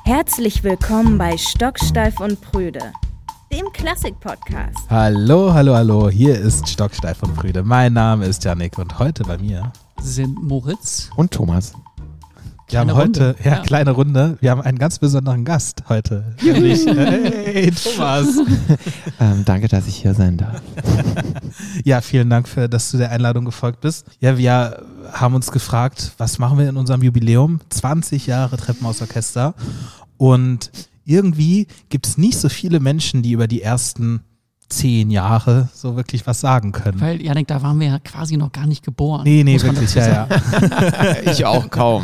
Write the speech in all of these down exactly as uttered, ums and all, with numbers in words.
Herzlich willkommen bei Stocksteif und Prüde, dem Klassik-Podcast. Hallo, hallo, hallo, hier ist Stocksteif und Prüde. Mein Name ist Yannick und heute bei mir sind Moritz und Thomas. Wir kleine haben heute, Runde. ja, Ja. kleine Runde, wir haben einen ganz besonderen Gast heute. Nämlich, hey, Thomas. Ähm, danke, dass ich hier sein darf. Ja, vielen Dank, für, dass du der Einladung gefolgt bist. Ja, wir haben uns gefragt, was machen wir in unserem Jubiläum? zwanzig Jahre Treppenhausorchester. Und irgendwie gibt es nicht so viele Menschen, die über die ersten zehn Jahre so wirklich was sagen können. Weil, Yannick, da waren wir ja quasi noch gar nicht geboren. Nee, nee, muss man wirklich, dazu ja, ja. Ich auch kaum.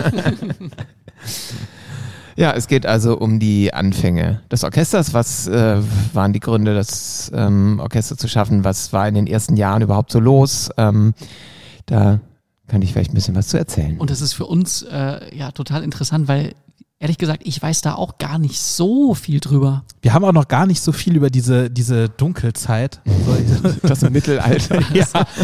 Ja, es geht also um die Anfänge des Orchesters. Was äh, waren die Gründe, das ähm, Orchester zu schaffen? Was war in den ersten Jahren überhaupt so los? Ähm, da kann ich vielleicht ein bisschen was zu erzählen. Und das ist für uns äh, ja total interessant, weil ehrlich gesagt, ich weiß da auch gar nicht so viel drüber. Wir haben auch noch gar nicht so viel über diese, diese Dunkelzeit. So, Das Mittelalter. ja.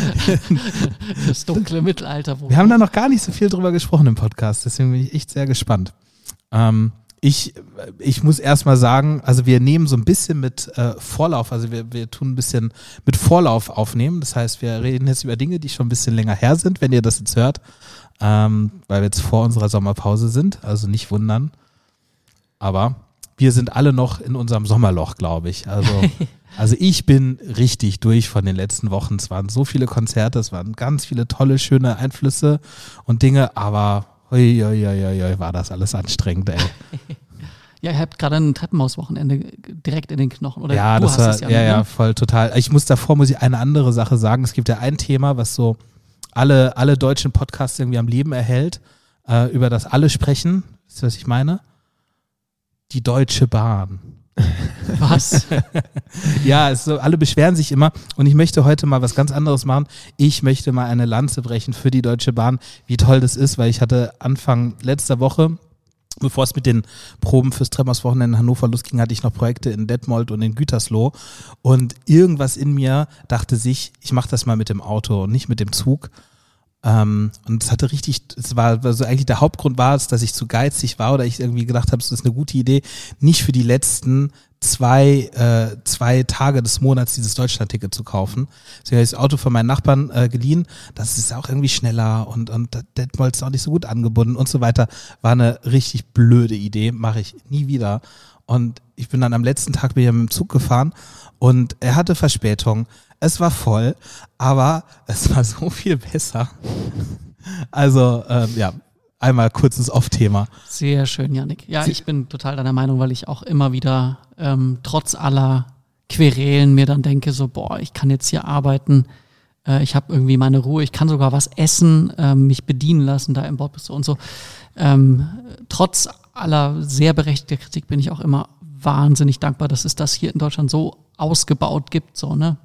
Das dunkle Mittelalter. Wo Wir haben da noch gar nicht so viel drüber gesprochen im Podcast, deswegen bin ich echt sehr gespannt. Ähm, ich, ich muss erstmal sagen, also wir nehmen so ein bisschen mit äh, Vorlauf, also wir, wir tun ein bisschen mit Vorlauf aufnehmen. Das heißt, wir reden jetzt über Dinge, die schon ein bisschen länger her sind, wenn ihr das jetzt hört, ähm, weil wir jetzt vor unserer Sommerpause sind, also nicht wundern. Aber wir sind alle noch in unserem Sommerloch, glaube ich. Also, also ich bin richtig durch von den letzten Wochen. Es waren so viele Konzerte, es waren ganz viele tolle, schöne Einflüsse und Dinge, aber hui, hui, hui, hui, war das alles anstrengend, ey. Ja, ihr habt gerade ein Treppenhauswochenende direkt in den Knochen. Oder Ja, du das hast war, es ja, ja, ne? ja, voll total. Ich muss davor, muss ich eine andere Sache sagen. Es gibt ja ein Thema, was so alle, alle deutschen Podcasts irgendwie am Leben erhält, äh, über das alle sprechen. Wisst ihr, was ich meine? Die Deutsche Bahn. Was? Ja, es so, alle beschweren sich immer und ich möchte heute mal was ganz anderes machen. Ich möchte mal eine Lanze brechen für die Deutsche Bahn, wie toll das ist, weil ich hatte Anfang letzter Woche, bevor es mit den Proben fürs Treppenhauswochenende in Hannover losging, hatte ich noch Projekte in Detmold und in Gütersloh und irgendwas in mir dachte sich, ich mache das mal mit dem Auto und nicht mit dem Zug. Ähm, und es hatte richtig, es war also eigentlich der Hauptgrund war es, dass ich zu geizig war oder ich irgendwie gedacht habe, es ist eine gute Idee, nicht für die letzten zwei äh, zwei Tage des Monats dieses Deutschlandticket zu kaufen. Deswegen habe ich das Auto von meinen Nachbarn äh, geliehen. Das ist auch irgendwie schneller und und Detmold ist auch nicht so gut angebunden und so weiter. War eine richtig blöde Idee, mache ich nie wieder. Und ich bin dann am letzten Tag wieder mit dem Zug gefahren und er hatte Verspätung. Es war voll, aber es war so viel besser. Also, ähm, ja, einmal kurzes Off-Thema. Sehr schön, Yannick. Ja, ich bin total deiner Meinung, weil ich auch immer wieder ähm, trotz aller Querelen mir dann denke, so, boah, ich kann jetzt hier arbeiten, äh, ich habe irgendwie meine Ruhe, ich kann sogar was essen, äh, mich bedienen lassen da im Bordbistro und so. Ähm, trotz aller sehr berechtigter Kritik bin ich auch immer wahnsinnig dankbar, dass es das hier in Deutschland so ausgebaut gibt, so, ne?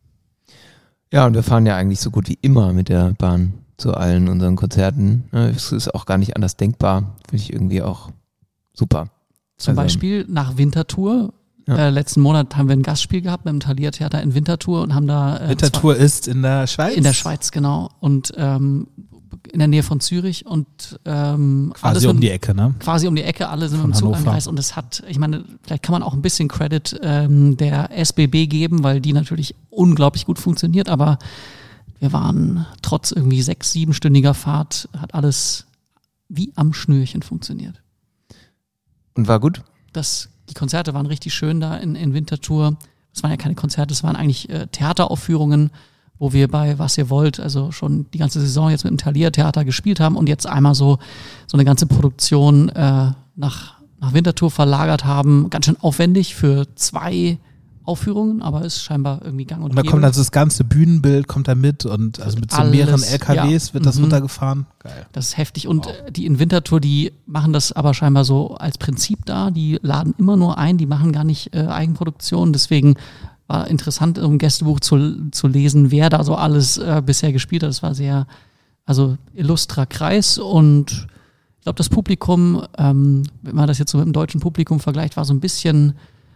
Ja, und wir fahren ja eigentlich so gut wie immer mit der Bahn zu allen unseren Konzerten. Es ist auch gar nicht anders denkbar. Finde ich irgendwie auch super. Zum Also, Beispiel nach Winterthur. Ja. Äh, letzten Monat haben wir ein Gastspiel gehabt beim Thalia Theater in Winterthur und haben da äh, Winterthur ist in der Schweiz? in der Schweiz, genau. Und ähm, in der Nähe von Zürich und ähm, Quasi alles um mit- die Ecke, ne? quasi um die Ecke, alle sind Von mit dem Zug Hannover. angereist und es hat, ich meine, vielleicht kann man auch ein bisschen Credit ähm, der S B B geben, weil die natürlich unglaublich gut funktioniert, aber wir waren trotz irgendwie sechs-, siebenstündiger Fahrt, hat alles wie am Schnürchen funktioniert. Und war gut? Das, die Konzerte waren richtig schön da in, in Winterthur. Es waren ja keine Konzerte, es waren eigentlich äh, Theateraufführungen, wo wir bei Was ihr wollt, also schon die ganze Saison jetzt mit dem Thalia Theater gespielt haben und jetzt einmal so, so eine ganze Produktion äh, nach, nach Winterthur verlagert haben. Ganz schön aufwendig für zwei Aufführungen, aber ist scheinbar irgendwie gang und Und da gäbe. kommt also das ganze Bühnenbild kommt da mit und also mit so Alles, mehreren L K Ws ja. wird das Mhm. runtergefahren. Geil. Das ist heftig. Und äh, die in Winterthur, die machen das aber scheinbar so als Prinzip da. Die laden immer nur ein, die machen gar nicht äh, Eigenproduktion. Deswegen war interessant, im Gästebuch zu, zu lesen, wer da so alles äh, bisher gespielt hat. Das war sehr, also illustrer Kreis. Und ich glaube, das Publikum, ähm, wenn man das jetzt so mit dem deutschen Publikum vergleicht, war so ein bisschen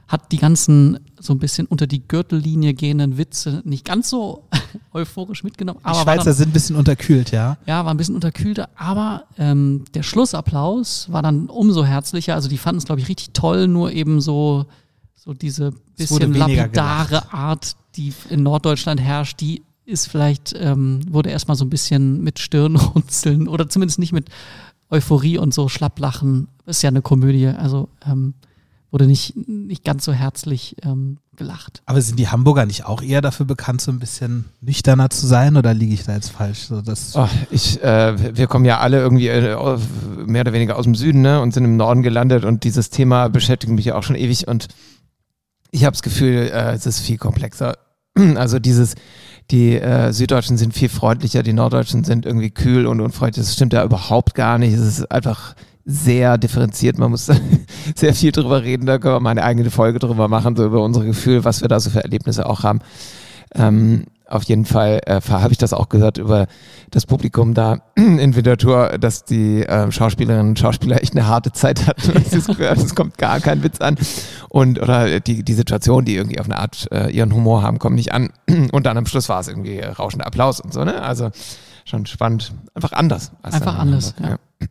hat die ganzen so ein bisschen unter die Gürtellinie gehenden Witze nicht ganz so euphorisch mitgenommen. Die Schweizer dann, sind ein bisschen unterkühlt, ja. Ja, war ein bisschen unterkühlter, aber ähm, der Schlussapplaus war dann umso herzlicher. Also die fanden es, glaube ich, richtig toll, nur eben so, so diese bisschen lapidare Art, die in Norddeutschland herrscht, die ist vielleicht, ähm, wurde erstmal so ein bisschen mit Stirnrunzeln oder zumindest nicht mit Euphorie und so Schlapplachen. Ist ja eine Komödie, also ähm, wurde nicht, nicht ganz so herzlich ähm, gelacht. Aber sind die Hamburger nicht auch eher dafür bekannt, so ein bisschen nüchterner zu sein, oder liege ich da jetzt falsch? So, das oh, ich, äh, wir kommen ja alle irgendwie äh, mehr oder weniger aus dem Süden, ne, und sind im Norden gelandet, und dieses Thema beschäftigt mich ja auch schon ewig, und ich habe das Gefühl, äh, es ist viel komplexer. Also dieses, die äh, Süddeutschen sind viel freundlicher, die Norddeutschen sind irgendwie kühl und unfreundlich. Das stimmt ja überhaupt gar nicht. Es ist einfach sehr differenziert. Man muss da sehr viel drüber reden. Da können wir mal eine eigene Folge drüber machen, so über unsere Gefühle, was wir da so für Erlebnisse auch haben. Ähm, auf jeden Fall äh, habe ich das auch gehört über das Publikum da in Winterthur, dass die äh, Schauspielerinnen und Schauspieler echt eine harte Zeit hatten. Es kommt gar kein Witz an. Und oder die, die Situation, die irgendwie auf eine Art äh, ihren Humor haben, kommt nicht an. Und dann am Schluss war es irgendwie rauschender Applaus und so, ne? Also schon spannend. Einfach anders. Als Einfach anders, ja. ja.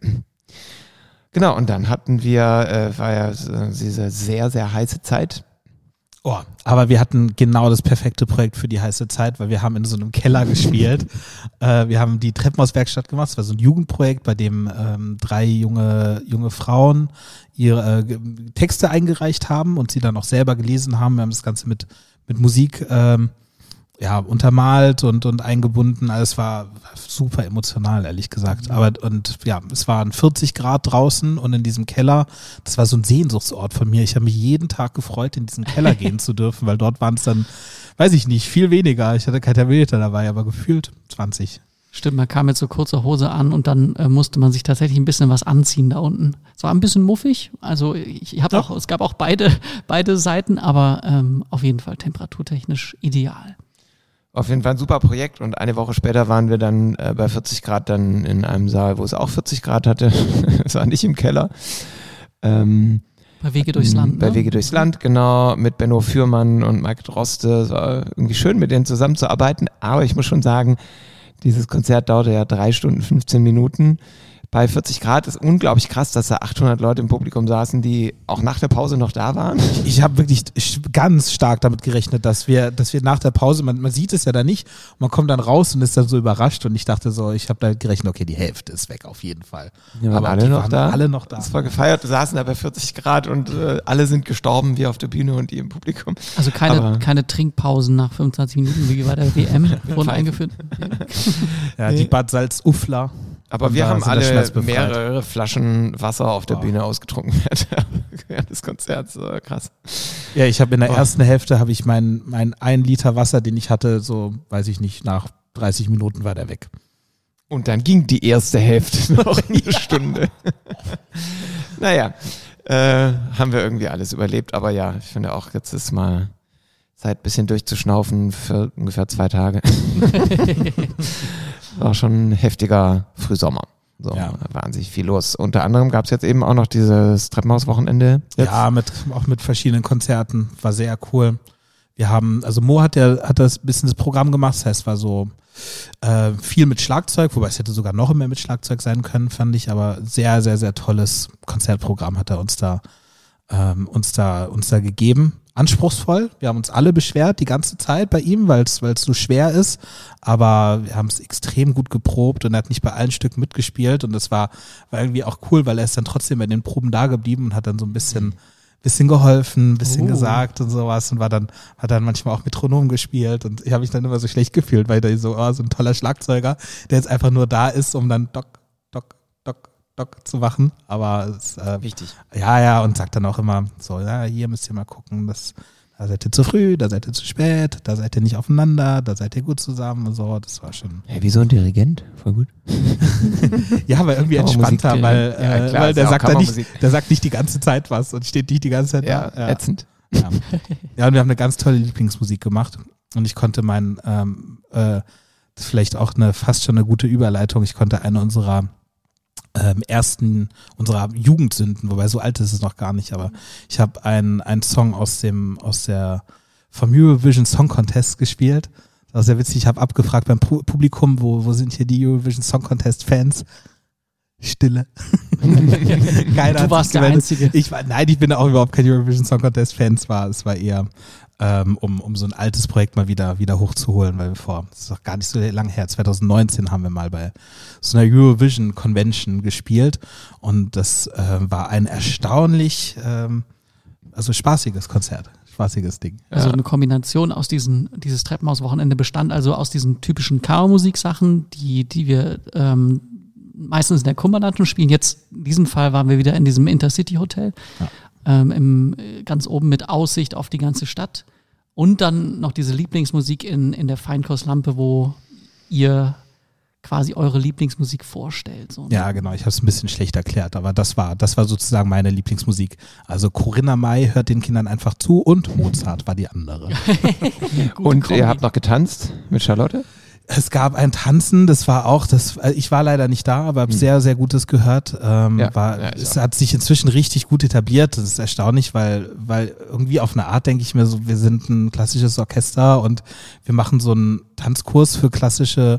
Genau, und dann hatten wir, äh, war ja diese sehr, sehr heiße Zeit. Oh, aber wir hatten genau das perfekte Projekt für die heiße Zeit, weil wir haben in so einem Keller gespielt. äh, wir haben die Treppenhauswerkstatt gemacht. Es war so ein Jugendprojekt, bei dem ähm, drei junge junge Frauen ihre äh, Texte eingereicht haben und sie dann auch selber gelesen haben. Wir haben das Ganze mit mit Musik ähm, ja untermalt und und eingebunden. Also es war super emotional, ehrlich gesagt. Aber und ja, es waren vierzig Grad draußen und in diesem Keller, das war so ein Sehnsuchtsort von mir. Ich habe mich jeden Tag gefreut, in diesen Keller gehen zu dürfen, weil dort waren es dann, weiß ich nicht, viel weniger. Ich hatte kein Thermometer dabei, aber gefühlt zwanzig. Stimmt, man kam mit so kurzer Hose an und dann äh, musste man sich tatsächlich ein bisschen was anziehen da unten. Es war ein bisschen muffig, also ich, ich habe auch, es gab auch beide beide Seiten, aber ähm, auf jeden Fall temperaturtechnisch ideal. Auf jeden Fall ein super Projekt, und eine Woche später waren wir dann äh, bei vierzig Grad dann in einem Saal, wo es auch vierzig Grad hatte. Es war nicht im Keller. Ähm, bei Wege durchs Land. Bei ne? Wege durchs Land, genau, mit Benno Fürmann und Mike Droste. Es war irgendwie schön, mit denen zusammenzuarbeiten, aber ich muss schon sagen, dieses Konzert dauerte ja drei Stunden, fünfzehn Minuten. Bei vierzig Grad ist unglaublich krass, dass da achthundert Leute im Publikum saßen, die auch nach der Pause noch da waren. Ich habe wirklich ganz stark damit gerechnet, dass wir, dass wir nach der Pause, man, man sieht es ja da nicht, man kommt dann raus und ist dann so überrascht, und ich dachte so, ich habe da gerechnet, okay, die Hälfte ist weg auf jeden Fall. Ja, waren aber alle noch waren da? Alle noch da. Es war gefeiert, wir saßen da bei vierzig Grad und äh, alle sind gestorben, wie auf der Bühne und die im Publikum. Also keine, aber keine Trinkpausen nach fünfundzwanzig Minuten, wie bei der W M wurden eingeführt. Ja, die Bad Salzuffler. Aber und wir haben alle mehrere Flaschen Wasser auf der wow. Bühne ausgetrunken während des Konzerts. So, krass. Ja, ich habe in der oh. ersten Hälfte habe ich mein, mein ein Liter Wasser, den ich hatte, so, weiß ich nicht, nach dreißig Minuten war der weg. Und dann ging die erste Hälfte noch eine Stunde. Naja, äh, haben wir irgendwie alles überlebt. Aber ja, ich finde auch, jetzt ist mal Zeit, ein bisschen durchzuschnaufen für ungefähr zwei Tage. War schon ein heftiger Frühsommer. So, ja. Wahnsinnig viel los. Unter anderem gab es jetzt eben auch noch dieses Treppenhaus-Wochenende. Jetzt. Ja, mit, auch mit verschiedenen Konzerten. War sehr cool. Wir haben, also Mo hat ja, hat das ein bisschen das Programm gemacht. Das heißt, es war so äh, viel mit Schlagzeug, wobei es hätte sogar noch mehr mit Schlagzeug sein können, fand ich. Aber sehr, sehr, sehr tolles Konzertprogramm hat er uns da, ähm, uns da, uns da gegeben. Anspruchsvoll. Wir haben uns alle beschwert die ganze Zeit bei ihm, weil es weil es so schwer ist. Aber wir haben es extrem gut geprobt, und er hat nicht bei allen Stücken mitgespielt. Und das war, war irgendwie auch cool, weil er ist dann trotzdem bei den Proben da geblieben und hat dann so ein bisschen, bisschen geholfen, ein bisschen oh. gesagt und sowas, und war dann, hat dann manchmal auch Metronom gespielt. Und ich habe mich dann immer so schlecht gefühlt, weil der so, oh, so ein toller Schlagzeuger, der jetzt einfach nur da ist, um dann dock, dock, dock, Doc zu machen, aber es, äh, wichtig. Ja, ja, und sagt dann auch immer so, ja, hier müsst ihr mal gucken, das, da seid ihr zu früh, da seid ihr zu spät, da seid ihr nicht aufeinander, da seid ihr gut zusammen und so, das war schon. Hey, wie so ein Dirigent, voll gut. Ja, aber irgendwie entspannter, weil, ja, äh, klar, weil der sagt dann nicht, Kammermusik. der sagt nicht die ganze Zeit was und steht nicht die ganze Zeit Ja, da. Ja, ätzend. Ja. Ja, und wir haben eine ganz tolle Lieblingsmusik gemacht, und ich konnte mein, ähm, äh, das ist vielleicht auch eine, fast schon eine gute Überleitung, ich konnte eine unserer ähm, ersten unserer Jugendsünden, wobei so alt ist es noch gar nicht, aber ich habe einen einen Song aus dem aus der vom Eurovision Song Contest gespielt. Das war sehr witzig. Ich habe abgefragt beim Pu- Publikum, wo wo sind hier die Eurovision Song Contest Fans? Stille. Keiner Du warst der Einzige. Ich war, nein, ich bin auch überhaupt kein Eurovision Song Contest Fan. Es war, es war eher, ähm, um, um so ein altes Projekt mal wieder, wieder hochzuholen, weil wir vor, das ist doch gar nicht so lange her, zwanzig neunzehn haben wir mal bei so einer Eurovision Convention gespielt und das äh, war ein erstaunlich, ähm, also spaßiges Konzert. Spaßiges Ding. Also ja. eine Kombination aus diesen, dieses Treppenhaus-Wochenende bestand also aus diesen typischen Chaos-Musik-Sachen, die, die wir ähm, meistens in der Kummerland spielen. Jetzt, in diesem Fall waren wir wieder in diesem Intercity-Hotel, Ja. ähm, im, ganz oben mit Aussicht auf die ganze Stadt. Und dann noch diese Lieblingsmusik in, in der Feinkostlampe, wo ihr quasi eure Lieblingsmusik vorstellt. So, ne? Ja, genau. Ich habe es ein bisschen schlecht erklärt, aber das war, das war sozusagen meine Lieblingsmusik. Also Corinna May hört den Kindern einfach zu und Mozart war die andere. Und Kombi. ihr habt noch getanzt mit Charlotte? Es gab ein Tanzen, das war auch, das, ich war leider nicht da, aber habe Hm. sehr, sehr Gutes gehört. Ähm, Ja, war, ja, ich es auch. hat sich inzwischen richtig gut etabliert. Das ist erstaunlich, weil, weil irgendwie auf eine Art denke ich mir so, wir sind ein klassisches Orchester und wir machen so einen Tanzkurs für klassische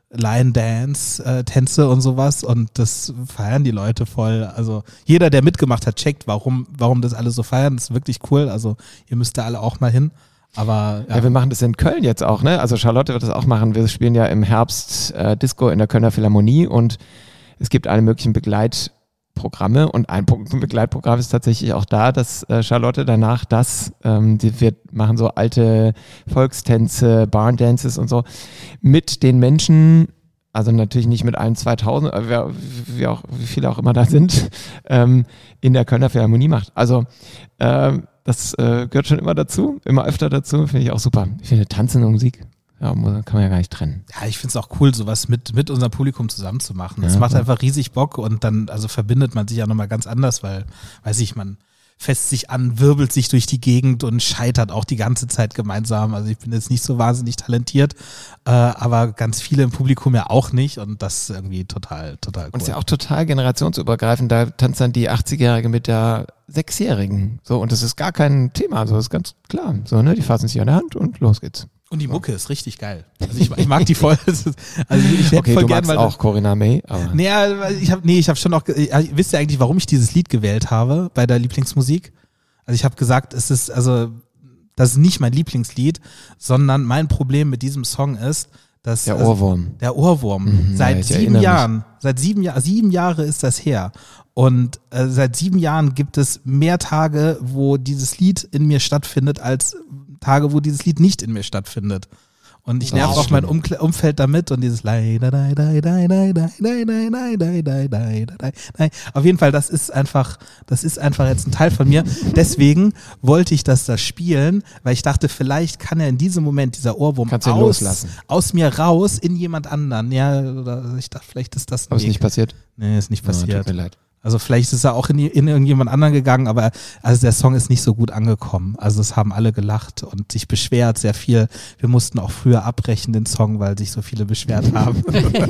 Line-Dance-Tänze und sowas und das feiern die Leute voll. Also jeder, der mitgemacht hat, checkt, warum, warum das alle so feiern. Das ist wirklich cool. Also ihr müsst da alle auch mal hin. Aber Ja. ja, wir machen das in Köln jetzt auch, ne? Also Charlotte wird das auch machen. Wir spielen ja im Herbst äh, Disco in der Kölner Philharmonie und es gibt alle möglichen Begleitprogramme und ein Punkt Begleitprogramm ist tatsächlich auch da, dass äh, Charlotte danach das, ähm, die, wir machen so alte Volkstänze, Barndances und so mit den Menschen, also natürlich nicht mit allen zweitausend, äh, wer, wie, auch, wie viele auch immer da sind, ähm, in der Kölner Philharmonie macht. Also ähm, das äh, gehört schon immer dazu, immer öfter dazu, finde ich auch super. Ich finde Tanzen und Musik, ja, muss- kann man ja gar nicht trennen. ja, ich find's auch cool, sowas mit, mit unserem Publikum zusammen zu machen. Es Ja, macht ja. einfach riesig Bock und dann, also verbindet man sich ja nochmal ganz anders, weil, weiß ich, man fässt sich an, wirbelt sich durch die Gegend und scheitert auch die ganze Zeit gemeinsam. Also ich bin jetzt nicht so wahnsinnig talentiert, äh, aber ganz viele im Publikum ja auch nicht und das ist irgendwie total, total cool. Und es ist ja auch total generationsübergreifend, da tanzt dann die achtzigjährige mit der Sechsjährigen. So, und das ist gar kein Thema, so ist ganz klar. So, ne, die fassen sich an der Hand und los geht's. Und die Mucke ist richtig geil. Also ich, ich mag die voll. Also ich hätte Okay, voll du gern magst mal auch Corinna May, aber Nee, weil ich habe nee, ich habe schon auch ge- ja, wisst ihr eigentlich, warum ich dieses Lied gewählt habe bei der Lieblingsmusik? Also ich habe gesagt, es ist also das ist nicht mein Lieblingslied, sondern mein Problem mit diesem Song ist, dass der also, Ohrwurm. der Ohrwurm Mhm, ja, seit ich sieben erinnere mich. Jahren, seit sieben Jahren, sieben Jahre ist das her. Und äh, seit sieben Jahren gibt es mehr Tage, wo dieses Lied in mir stattfindet, als Tage, wo dieses Lied nicht in mir stattfindet. Und ich Das nerv ist auch mein schlimm. Umkle- Umfeld damit und dieses Lei, da, da, da, da, da, da, da, da, da, da, da, da, da, da. Auf jeden Fall, das ist einfach, das ist einfach jetzt ein Teil von mir. Deswegen wollte ich das da spielen, weil ich dachte, vielleicht kann er in diesem Moment dieser Ohrwurm Kannst du ihn aus, loslassen. aus mir raus in jemand anderen. Ja, oder ich dachte, vielleicht ist das ein Aber ist Weg. nicht passiert? Nee, ist nicht Ja, passiert. tut mir leid. Also vielleicht ist er auch in, die- in irgendjemand anderen gegangen, aber also der Song ist nicht so gut angekommen. Also es haben alle gelacht und sich beschwert, sehr viel. Wir mussten auch früher abbrechen den Song, weil sich so viele beschwert haben.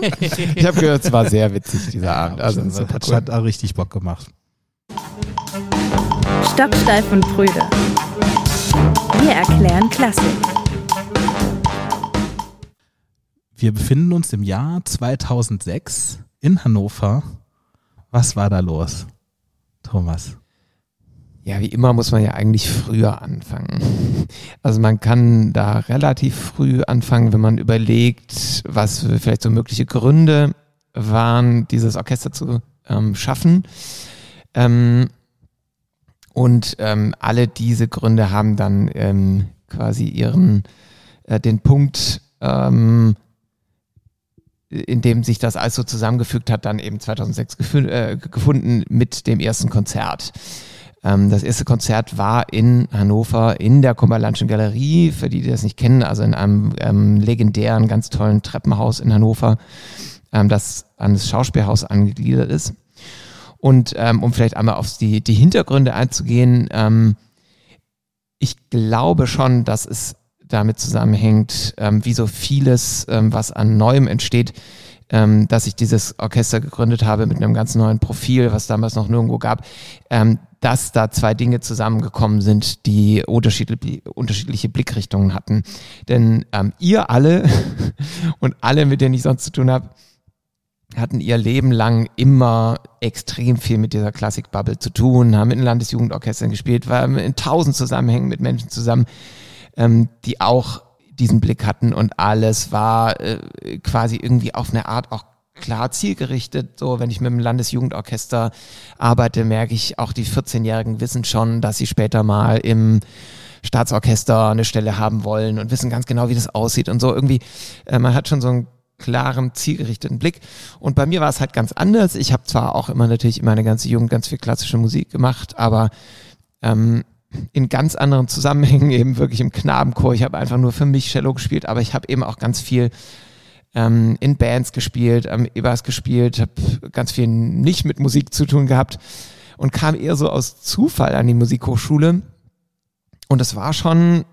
Ich habe gehört, es war sehr witzig, dieser Abend. Also, das super hat, cool. hat auch richtig Bock gemacht. Stocksteif und Prüde. Wir erklären Klassik. Wir befinden uns im Jahr zweitausendsechs in Hannover. Was war da los, Thomas? Ja, wie immer muss man ja eigentlich früher anfangen. Also man kann da relativ früh anfangen, wenn man überlegt, was vielleicht so mögliche Gründe waren, dieses Orchester zu ähm, schaffen. Ähm, und ähm, alle diese Gründe haben dann ähm, quasi ihren, äh, den Punkt, ähm, in dem sich das alles so zusammengefügt hat, dann eben zweitausendsechs gefü- äh, gefunden mit dem ersten Konzert. Ähm, das erste Konzert war in Hannover in der Kummerlandschen Galerie, für die, die das nicht kennen, also in einem ähm, legendären, ganz tollen Treppenhaus in Hannover, ähm, das an das Schauspielhaus angegliedert ist. Und ähm, um vielleicht einmal auf die, die Hintergründe einzugehen, ähm, ich glaube schon, dass es damit zusammenhängt, ähm, wie so vieles, ähm, was an Neuem entsteht, ähm, dass ich dieses Orchester gegründet habe mit einem ganz neuen Profil, was damals noch nirgendwo gab, ähm, dass da zwei Dinge zusammengekommen sind, die unterschiedliche, unterschiedliche Blickrichtungen hatten. Denn ähm, ihr alle und alle, mit denen ich sonst zu tun habe, hatten ihr Leben lang immer extrem viel mit dieser Klassikbubble zu tun, haben in Landesjugendorchestern gespielt, waren in tausend Zusammenhängen mit Menschen zusammen, ähm, die auch diesen Blick hatten und alles war äh, quasi irgendwie auf eine Art auch klar zielgerichtet. So, wenn ich mit dem Landesjugendorchester arbeite, merke ich, auch die vierzehnjährigen wissen schon, dass sie später mal im Staatsorchester eine Stelle haben wollen und wissen ganz genau, wie das aussieht und so. Irgendwie, äh, man hat schon so einen klaren, zielgerichteten Blick. Und bei mir war es halt ganz anders. Ich habe zwar auch immer natürlich in meiner ganzen Jugend ganz viel klassische Musik gemacht, aber ähm, in ganz anderen Zusammenhängen, eben wirklich im Knabenchor. Ich habe einfach nur für mich Cello gespielt, aber ich habe eben auch ganz viel ähm, in Bands gespielt, am E-Bass gespielt, habe ganz viel nicht mit Musik zu tun gehabt und kam eher so aus Zufall an die Musikhochschule. Und es war schon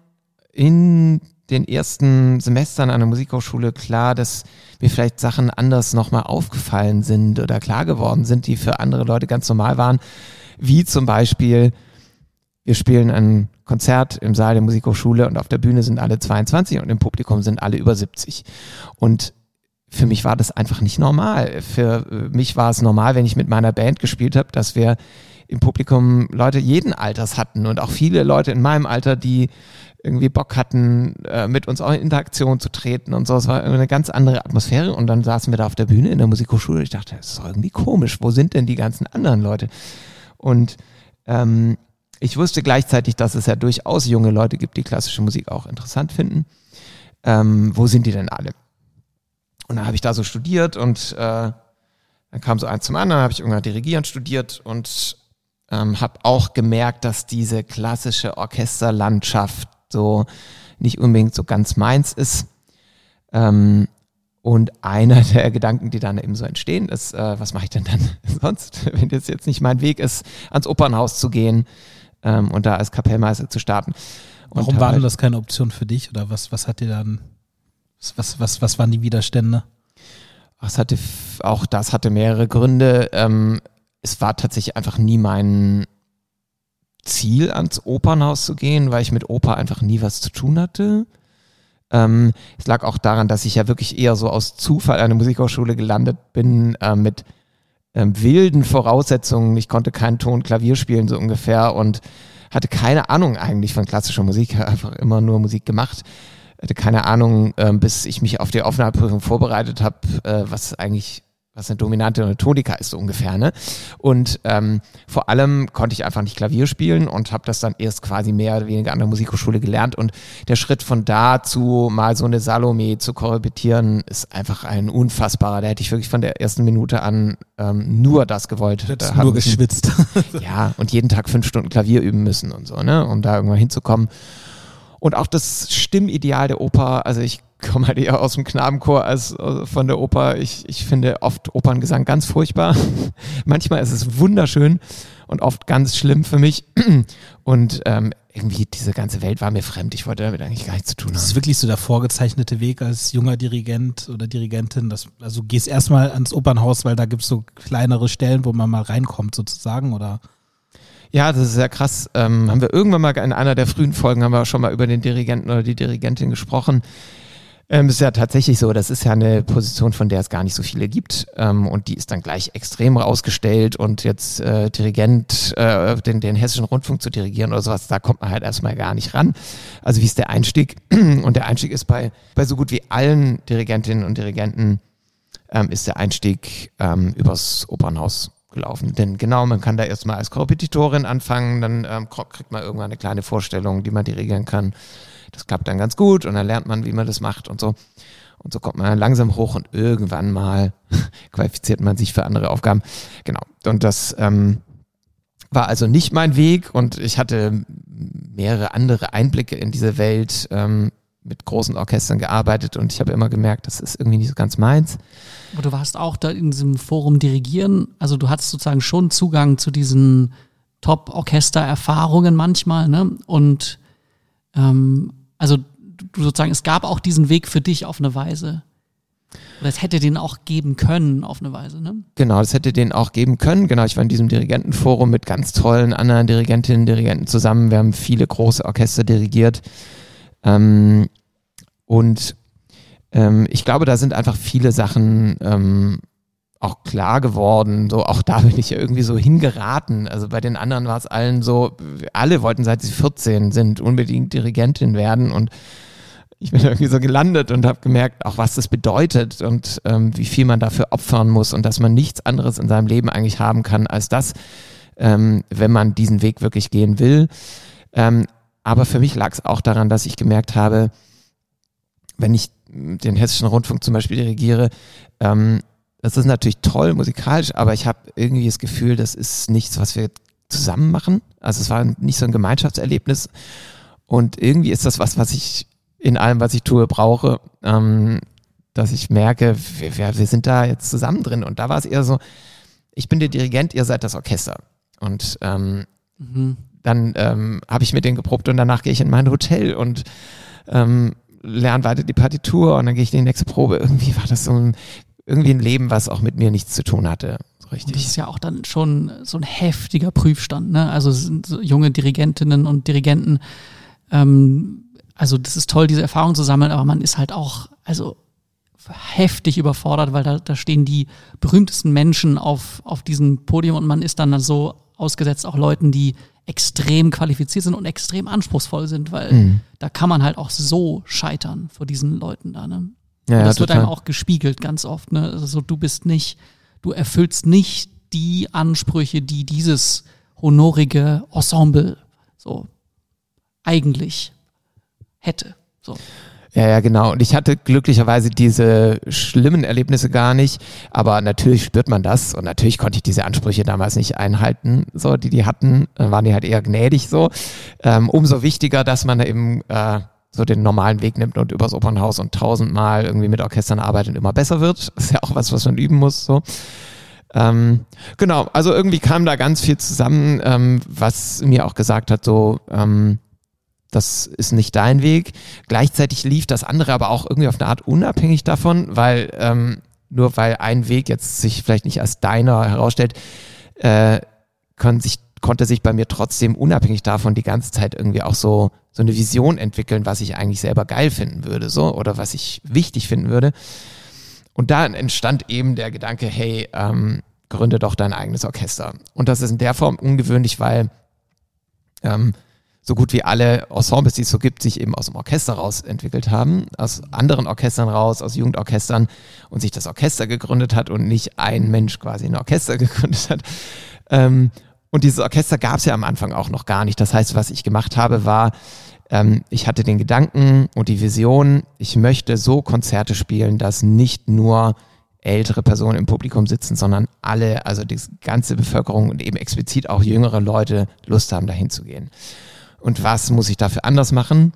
in den ersten Semestern an der Musikhochschule klar, dass mir vielleicht Sachen anders nochmal aufgefallen sind oder klar geworden sind, die für andere Leute ganz normal waren, wie zum Beispiel, wir spielen ein Konzert im Saal der Musikhochschule und auf der Bühne sind alle zweiundzwanzig und im Publikum sind alle über siebzig. Und für mich war das einfach nicht normal. Für mich war es normal, wenn ich mit meiner Band gespielt habe, dass wir im Publikum Leute jeden Alters hatten und auch viele Leute in meinem Alter, die irgendwie Bock hatten, mit uns auch in Interaktion zu treten und so. Es war eine ganz andere Atmosphäre und dann saßen wir da auf der Bühne in der Musikhochschule und ich dachte, das ist irgendwie komisch. Wo sind denn die ganzen anderen Leute? Und ähm, ich wusste gleichzeitig, dass es ja durchaus junge Leute gibt, die klassische Musik auch interessant finden. Ähm, wo sind die denn alle? Und dann habe ich da so studiert und äh, dann kam so eins zum anderen, habe ich irgendwann Dirigieren studiert und ähm, habe auch gemerkt, dass diese klassische Orchesterlandschaft so nicht unbedingt so ganz meins ist. Ähm, und einer der Gedanken, die dann eben so entstehen, ist, äh, was mache ich denn dann sonst, wenn das jetzt nicht mein Weg ist, ans Opernhaus zu gehen ähm, und da als Kapellmeister zu starten. Und Warum war denn halt, das keine Option für dich oder was, was hat dir dann, was, was, was waren die Widerstände? Es hatte, auch das hatte mehrere Gründe. Ähm, es war tatsächlich einfach nie mein Ziel, ans Opernhaus zu gehen, weil ich mit Oper einfach nie was zu tun hatte. Ähm, es lag auch daran, dass ich ja wirklich eher so aus Zufall an der Musikhochschule gelandet bin, äh, mit ähm, wilden Voraussetzungen. Ich konnte keinen Ton Klavier spielen, so ungefähr, und hatte keine Ahnung eigentlich von klassischer Musik, einfach immer nur Musik gemacht. Hatte keine Ahnung, äh, bis ich mich auf die Aufnahmeprüfung vorbereitet habe, äh, was eigentlich, was eine Dominante und eine Tonika ist, so ungefähr, ne? Und ähm, vor allem konnte ich einfach nicht Klavier spielen und habe das dann erst quasi mehr oder weniger an der Musikhochschule gelernt. Und der Schritt von da zu mal so eine Salome zu korrepetieren, ist einfach ein unfassbarer. Da hätte ich wirklich von der ersten Minute an ähm, nur das gewollt. Du hättest da nur müssen. geschwitzt. Ja, und jeden Tag fünf Stunden Klavier üben müssen und so, ne, um da irgendwann hinzukommen. Und auch das Stimmideal der Oper, also ich komme halt eher aus dem Knabenchor als von der Oper. Ich, ich finde oft Operngesang ganz furchtbar. Manchmal ist es wunderschön und oft ganz schlimm für mich. Und ähm, irgendwie diese ganze Welt war mir fremd. Ich wollte damit eigentlich gar nichts zu tun haben. Das ist wirklich so der vorgezeichnete Weg als junger Dirigent oder Dirigentin. Dass, also du gehst erstmal ans Opernhaus, weil da gibt es so kleinere Stellen, wo man mal reinkommt sozusagen, oder? Ja, das ist sehr krass. Ähm, haben wir irgendwann mal in einer der frühen Folgen haben wir schon mal über den Dirigenten oder die Dirigentin gesprochen. Ähm, ist ja tatsächlich so, das ist ja eine Position, von der es gar nicht so viele gibt, ähm, und die ist dann gleich extrem rausgestellt und jetzt äh, Dirigent, äh, den, den Hessischen Rundfunk zu dirigieren oder sowas, da kommt man halt erstmal gar nicht ran. Also wie ist der Einstieg? Und der Einstieg ist bei, bei so gut wie allen Dirigentinnen und Dirigenten ähm, ist der Einstieg ähm, übers Opernhaus gelaufen. Denn genau, man kann da erstmal als Korrepetitorin anfangen, dann ähm, kriegt man irgendwann eine kleine Vorstellung, die man dirigieren kann. Das klappt dann ganz gut und dann lernt man, wie man das macht und so. Und so kommt man dann langsam hoch und irgendwann mal qualifiziert man sich für andere Aufgaben. Genau. Und das ähm, war also nicht mein Weg und ich hatte mehrere andere Einblicke in diese Welt, ähm, mit großen Orchestern gearbeitet und ich habe immer gemerkt, das ist irgendwie nicht so ganz meins. Aber du warst auch da in diesem Forum Dirigieren, also du hattest sozusagen schon Zugang zu diesen Top-Orchester-Erfahrungen manchmal, ne? Und ähm, also du sozusagen, es gab auch diesen Weg für dich auf eine Weise. Oder es hätte den auch geben können auf eine Weise, ne? Genau, das hätte den auch geben können. Genau, ich war in diesem Dirigentenforum mit ganz tollen anderen Dirigentinnen und Dirigenten zusammen. Wir haben viele große Orchester dirigiert. Ähm, und ähm, ich glaube, da sind einfach viele Sachen ähm, auch klar geworden. So, auch da bin ich ja irgendwie so hingeraten. Also bei den anderen war es allen so, alle wollten, seit sie vierzehn sind, unbedingt Dirigentin werden, und ich bin irgendwie so gelandet und habe gemerkt, auch was das bedeutet und ähm, wie viel man dafür opfern muss und dass man nichts anderes in seinem Leben eigentlich haben kann als das, ähm, wenn man diesen Weg wirklich gehen will. Ähm, aber für mich lag es auch daran, dass ich gemerkt habe, wenn ich den Hessischen Rundfunk zum Beispiel dirigiere, ähm, das ist natürlich toll musikalisch, aber ich habe irgendwie das Gefühl, das ist nichts, was wir zusammen machen. Also es war nicht so ein Gemeinschaftserlebnis, und irgendwie ist das was, was ich in allem, was ich tue, brauche, ähm, dass ich merke, wir, wir sind da jetzt zusammen drin. Und da war es eher so, ich bin der Dirigent, ihr seid das Orchester. Und ähm, mhm. dann ähm, habe ich mit denen geprobt und danach gehe ich in mein Hotel und ähm, lerne weiter die Partitur und dann gehe ich in die nächste Probe. Irgendwie war das so ein, irgendwie ein Leben, was auch mit mir nichts zu tun hatte. So richtig. Und das ist ja auch dann schon so ein heftiger Prüfstand, ne? Also es sind so junge Dirigentinnen und Dirigenten, ähm, also das ist toll, diese Erfahrung zu sammeln, aber man ist halt auch also heftig überfordert, weil da, da stehen die berühmtesten Menschen auf, auf diesem Podium und man ist dann so ausgesetzt auch Leuten, die extrem qualifiziert sind und extrem anspruchsvoll sind, weil mhm. da kann man halt auch so scheitern vor diesen Leuten da. Ne? Ja, und das ja, wird total. einem auch gespiegelt ganz oft. Ne? Also so, du bist nicht, du erfüllst nicht die Ansprüche, die dieses honorige Ensemble so eigentlich hätte. So. Ja, ja, genau. Und ich hatte glücklicherweise diese schlimmen Erlebnisse gar nicht, aber natürlich spürt man das und natürlich konnte ich diese Ansprüche damals nicht einhalten, so, die die hatten, dann waren die halt eher gnädig so. Ähm, umso wichtiger, dass man eben äh, so den normalen Weg nimmt und übers Opernhaus und tausendmal irgendwie mit Orchestern arbeitet und immer besser wird. Das ist ja auch was, was man üben muss, so. Ähm, genau, also irgendwie kam da ganz viel zusammen, ähm, was mir auch gesagt hat, so, ähm, das ist nicht dein Weg. Gleichzeitig lief das andere aber auch irgendwie auf eine Art unabhängig davon, weil ähm, nur weil ein Weg jetzt sich vielleicht nicht als deiner herausstellt, äh, kann sich, konnte sich bei mir trotzdem unabhängig davon die ganze Zeit irgendwie auch so, so eine Vision entwickeln, was ich eigentlich selber geil finden würde, so, oder was ich wichtig finden würde. Und da entstand eben der Gedanke, hey, ähm, gründe doch dein eigenes Orchester. Und das ist in der Form ungewöhnlich, weil ähm, so gut wie alle Ensembles, die es so gibt, sich eben aus dem Orchester raus entwickelt haben, aus anderen Orchestern raus, aus Jugendorchestern, und sich das Orchester gegründet hat und nicht ein Mensch quasi ein Orchester gegründet hat. Ähm, und dieses Orchester gab es ja am Anfang auch noch gar nicht. Das heißt, was ich gemacht habe, war, ähm, ich hatte den Gedanken und die Vision, ich möchte so Konzerte spielen, dass nicht nur ältere Personen im Publikum sitzen, sondern alle, also die ganze Bevölkerung und eben explizit auch jüngere Leute Lust haben, dahin zu gehen. Und was muss ich dafür anders machen?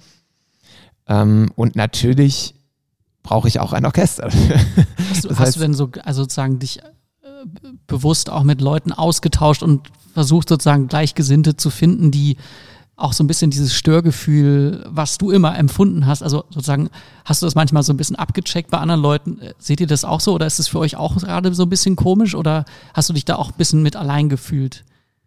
Ähm, und natürlich brauche ich auch ein Orchester. Hast du, das hast heißt, du denn so, also sozusagen dich äh, bewusst auch mit Leuten ausgetauscht und versucht sozusagen Gleichgesinnte zu finden, die auch so ein bisschen dieses Störgefühl, was du immer empfunden hast, also sozusagen, hast du das manchmal so ein bisschen abgecheckt bei anderen Leuten? Seht ihr das auch so oder ist es für euch auch gerade so ein bisschen komisch oder hast du dich da auch ein bisschen mit allein gefühlt?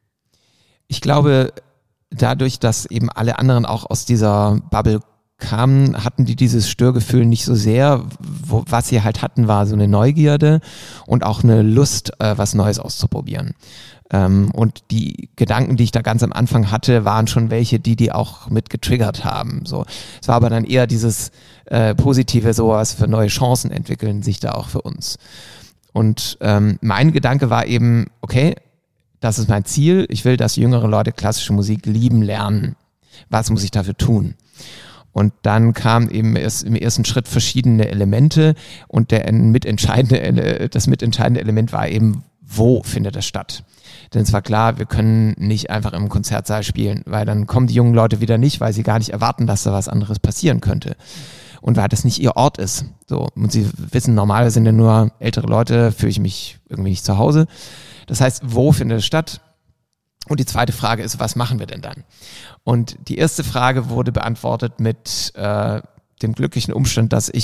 Ich glaube, dadurch, dass eben alle anderen auch aus dieser Bubble kamen, hatten die dieses Störgefühl nicht so sehr. Wo, was sie halt hatten, war so eine Neugierde und auch eine Lust, äh, was Neues auszuprobieren. Ähm, und die Gedanken, die ich da ganz am Anfang hatte, waren schon welche, die die auch mit getriggert haben. So, es war aber dann eher dieses äh, Positive, sowas für neue Chancen entwickeln sich da auch für uns. Und ähm, mein Gedanke war eben, okay, das ist mein Ziel. Ich will, dass jüngere Leute klassische Musik lieben lernen. Was muss ich dafür tun? Und dann kamen eben erst im ersten Schritt verschiedene Elemente und der mitentscheidende, das mitentscheidende Element war eben, wo findet das statt? Denn es war klar, wir können nicht einfach im Konzertsaal spielen, weil dann kommen die jungen Leute wieder nicht, weil sie gar nicht erwarten, dass da was anderes passieren könnte. Und weil das nicht ihr Ort ist. So, und sie wissen, normalerweise sind ja nur ältere Leute, fühle ich mich irgendwie nicht zu Hause. Das heißt, wo findet es statt? Und die zweite Frage ist, was machen wir denn dann? Und die erste Frage wurde beantwortet mit äh, dem glücklichen Umstand, dass ich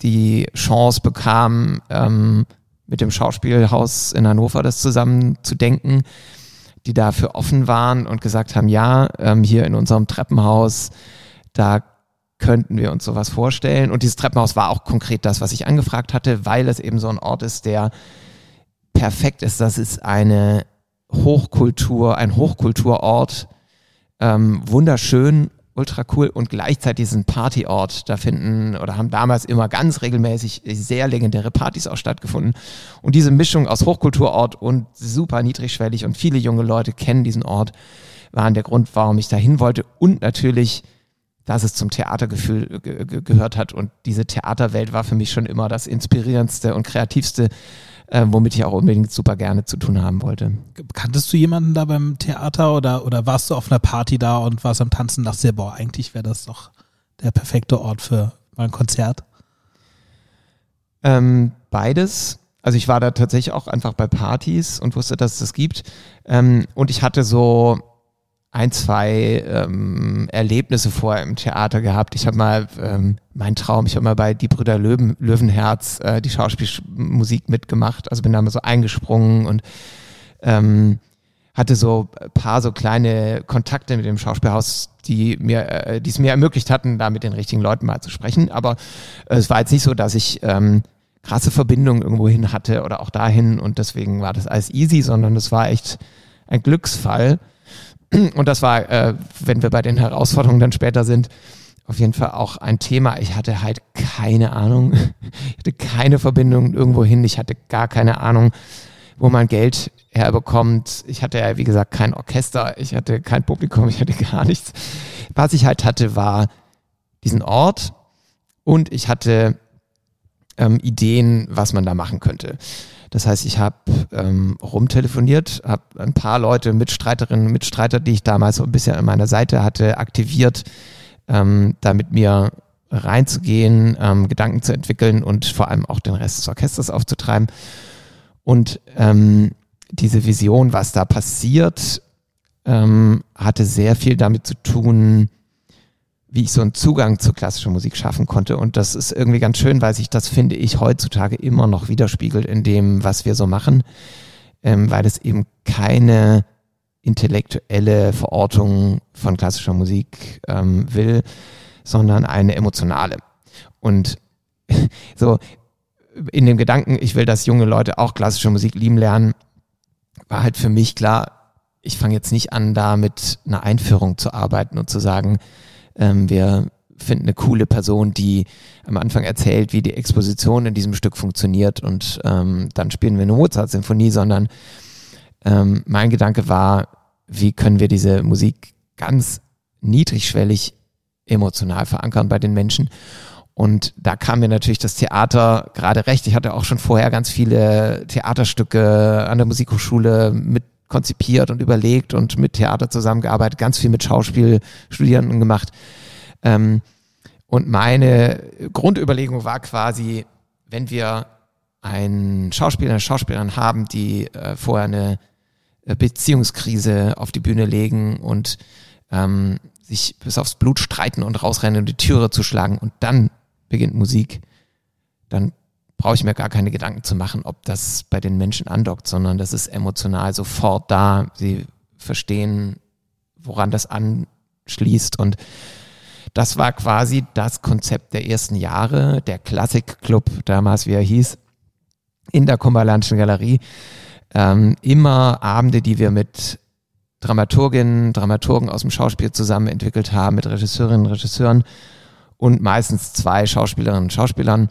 die Chance bekam, ähm, mit dem Schauspielhaus in Hannover das zusammen zu denken, die dafür offen waren und gesagt haben, ja, ähm, hier in unserem Treppenhaus, da könnten wir uns sowas vorstellen. Und dieses Treppenhaus war auch konkret das, was ich angefragt hatte, weil es eben so ein Ort ist, der perfekt ist. Das ist eine Hochkultur, ein Hochkulturort, ähm, wunderschön, ultra cool und gleichzeitig ist ein Partyort. Da finden oder haben damals immer ganz regelmäßig sehr legendäre Partys auch stattgefunden. Und diese Mischung aus Hochkulturort und super niedrigschwellig und viele junge Leute kennen diesen Ort, waren der Grund, warum ich da hin wollte. Und natürlich, dass es zum Theatergefühl ge- ge- gehört hat. Und diese Theaterwelt war für mich schon immer das inspirierendste und kreativste, äh, womit ich auch unbedingt super gerne zu tun haben wollte. Kanntest du jemanden da beim Theater oder, oder warst du auf einer Party da und warst am Tanzen und dachtest dir, boah, eigentlich wäre das doch der perfekte Ort für mal ein Konzert? Ähm, beides. Also ich war da tatsächlich auch einfach bei Partys und wusste, dass es das gibt. Ähm, und ich hatte so ein, zwei ähm, Erlebnisse vorher im Theater gehabt. Ich habe mal, ähm, mein Traum, ich habe mal bei Die Brüder Löwen, Löwenherz äh, die Schauspielmusik mitgemacht. Also bin da mal so eingesprungen und ähm, hatte so ein paar so kleine Kontakte mit dem Schauspielhaus, die mir, äh, die es mir ermöglicht hatten, da mit den richtigen Leuten mal zu sprechen. Aber äh, es war jetzt nicht so, dass ich ähm, krasse Verbindungen irgendwo hin hatte oder auch dahin und deswegen war das alles easy, sondern es war echt ein Glücksfall. Und das war, äh, wenn wir bei den Herausforderungen dann später sind, auf jeden Fall auch ein Thema. Ich hatte halt keine Ahnung, ich hatte keine Verbindung irgendwo hin, ich hatte gar keine Ahnung, wo man Geld herbekommt. Ich hatte ja, wie gesagt, kein Orchester, ich hatte kein Publikum, ich hatte gar nichts. Was ich halt hatte, war diesen Ort und ich hatte ähm, Ideen, was man da machen könnte. Das heißt, ich habe ähm, rumtelefoniert, habe ein paar Leute, Mitstreiterinnen und Mitstreiter, die ich damals so ein bisschen an meiner Seite hatte, aktiviert, ähm, da mit mir reinzugehen, ähm, Gedanken zu entwickeln und vor allem auch den Rest des Orchesters aufzutreiben. Und ähm, diese Vision, was da passiert, ähm, hatte sehr viel damit zu tun, wie ich so einen Zugang zur klassischen Musik schaffen konnte. Und das ist irgendwie ganz schön, weil sich das, finde ich, heutzutage immer noch widerspiegelt in dem, was wir so machen, ähm, weil es eben keine intellektuelle Verortung von klassischer Musik ähm, will, sondern eine emotionale. Und so in dem Gedanken, ich will, dass junge Leute auch klassische Musik lieben lernen, war halt für mich klar, ich fange jetzt nicht an, da mit einer Einführung zu arbeiten und zu sagen, ähm, wir finden eine coole Person, die am Anfang erzählt, wie die Exposition in diesem Stück funktioniert und ähm, dann spielen wir eine Mozart-Sinfonie, sondern ähm, mein Gedanke war, wie können wir diese Musik ganz niedrigschwellig emotional verankern bei den Menschen. Und da kam mir natürlich das Theater gerade recht. Ich hatte auch schon vorher ganz viele Theaterstücke an der Musikhochschule mit konzipiert und überlegt und mit Theater zusammengearbeitet, ganz viel mit Schauspielstudierenden gemacht. Ähm, und meine Grundüberlegung war quasi, wenn wir einen Schauspieler, eine Schauspielerin haben, die äh, vorher eine Beziehungskrise auf die Bühne legen und ähm, sich bis aufs Blut streiten und rausrennen und die Türe zu schlagen und dann beginnt Musik, dann brauche ich mir gar keine Gedanken zu machen, ob das bei den Menschen andockt, sondern das ist emotional sofort da. Sie verstehen, woran das anschließt und das war quasi das Konzept der ersten Jahre, der Klassikclub, damals wie er hieß, in der Cumberlandschen Galerie. Ähm, immer Abende, die wir mit Dramaturginnen, Dramaturgen aus dem Schauspiel zusammen entwickelt haben, mit Regisseurinnen und Regisseuren und meistens zwei Schauspielerinnen und Schauspielern.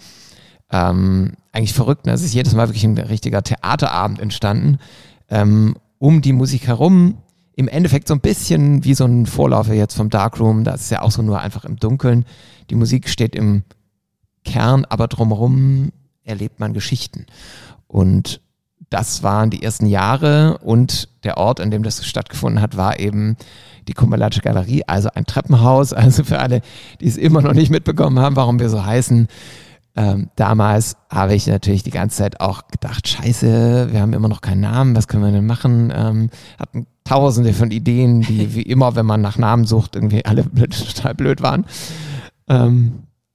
Ähm, eigentlich verrückt, ne? Es ist jedes Mal wirklich ein richtiger Theaterabend entstanden, ähm, um die Musik herum. Im Endeffekt so ein bisschen wie so ein Vorläufer jetzt vom Darkroom, das ist ja auch so nur einfach im Dunkeln. Die Musik steht im Kern, aber drumherum erlebt man Geschichten. Und das waren die ersten Jahre und der Ort, an dem das stattgefunden hat, war eben die Cumberlandsche Galerie, also ein Treppenhaus. Also für alle, die es immer noch nicht mitbekommen haben, warum wir so heißen. Ähm, damals habe ich natürlich die ganze Zeit auch gedacht, scheiße, wir haben immer noch keinen Namen, was können wir denn machen? Ähm, hatten tausende von Ideen, die wie immer, wenn man nach Namen sucht, irgendwie alle blöd, total blöd waren. Ähm,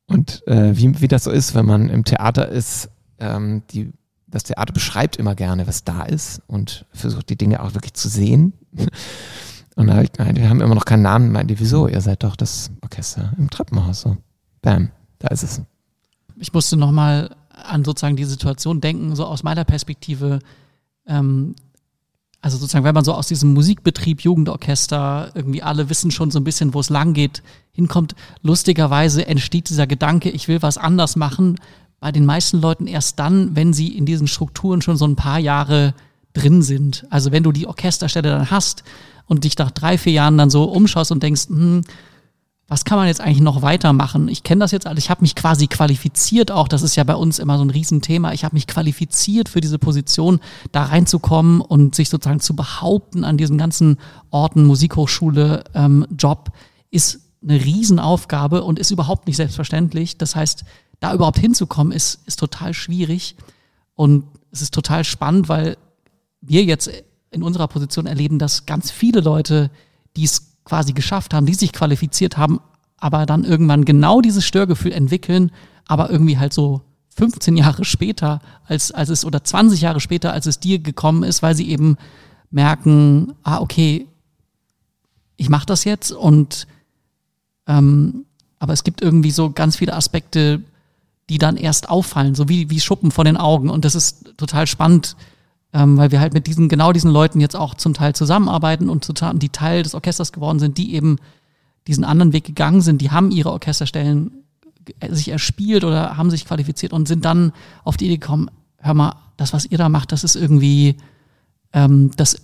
Und äh, wie, wie das so ist, wenn man im Theater ist, ähm, die, das Theater beschreibt immer gerne, was da ist und versucht die Dinge auch wirklich zu sehen. Und da hab ich gemeint, wir haben immer noch keinen Namen. Meinte die, wieso? Ihr seid doch das Orchester im Treppenhaus. So, bam, da ist es. Ich musste nochmal an sozusagen die Situation denken, so aus meiner Perspektive. Ähm, also sozusagen, wenn man so aus diesem Musikbetrieb, Jugendorchester, irgendwie alle wissen schon so ein bisschen, wo es lang geht, hinkommt. Lustigerweise entsteht dieser Gedanke, ich will was anders machen, bei den meisten Leuten erst dann, wenn sie in diesen Strukturen schon so ein paar Jahre drin sind. Also wenn du die Orchesterstelle dann hast und dich nach drei, vier Jahren dann so umschaust und denkst, hm, was kann man jetzt eigentlich noch weitermachen? Ich kenne das jetzt alles, ich habe mich quasi qualifiziert auch, das ist ja bei uns immer so ein Riesenthema, ich habe mich qualifiziert für diese Position, da reinzukommen und sich sozusagen zu behaupten an diesen ganzen Orten, Musikhochschule, ähm, Job, ist eine Riesenaufgabe und ist überhaupt nicht selbstverständlich. Das heißt, da überhaupt hinzukommen, ist, ist total schwierig und es ist total spannend, weil wir jetzt in unserer Position erleben, dass ganz viele Leute, die es quasi geschafft haben, die sich qualifiziert haben, aber dann irgendwann genau dieses Störgefühl entwickeln, aber irgendwie halt so fünfzehn Jahre später, als, als es oder zwanzig Jahre später, als es dir gekommen ist, weil sie eben merken, ah, okay, ich mache das jetzt und ähm, aber es gibt irgendwie so ganz viele Aspekte, die dann erst auffallen, so wie, wie Schuppen vor den Augen. Und das ist total spannend, ähm, weil wir halt mit diesen, genau diesen Leuten jetzt auch zum Teil zusammenarbeiten und total, die Teil des Orchesters geworden sind, die eben diesen anderen Weg gegangen sind, die haben ihre Orchesterstellen sich erspielt oder haben sich qualifiziert und sind dann auf die Idee gekommen, hör mal, das, was ihr da macht, das ist irgendwie, ähm, das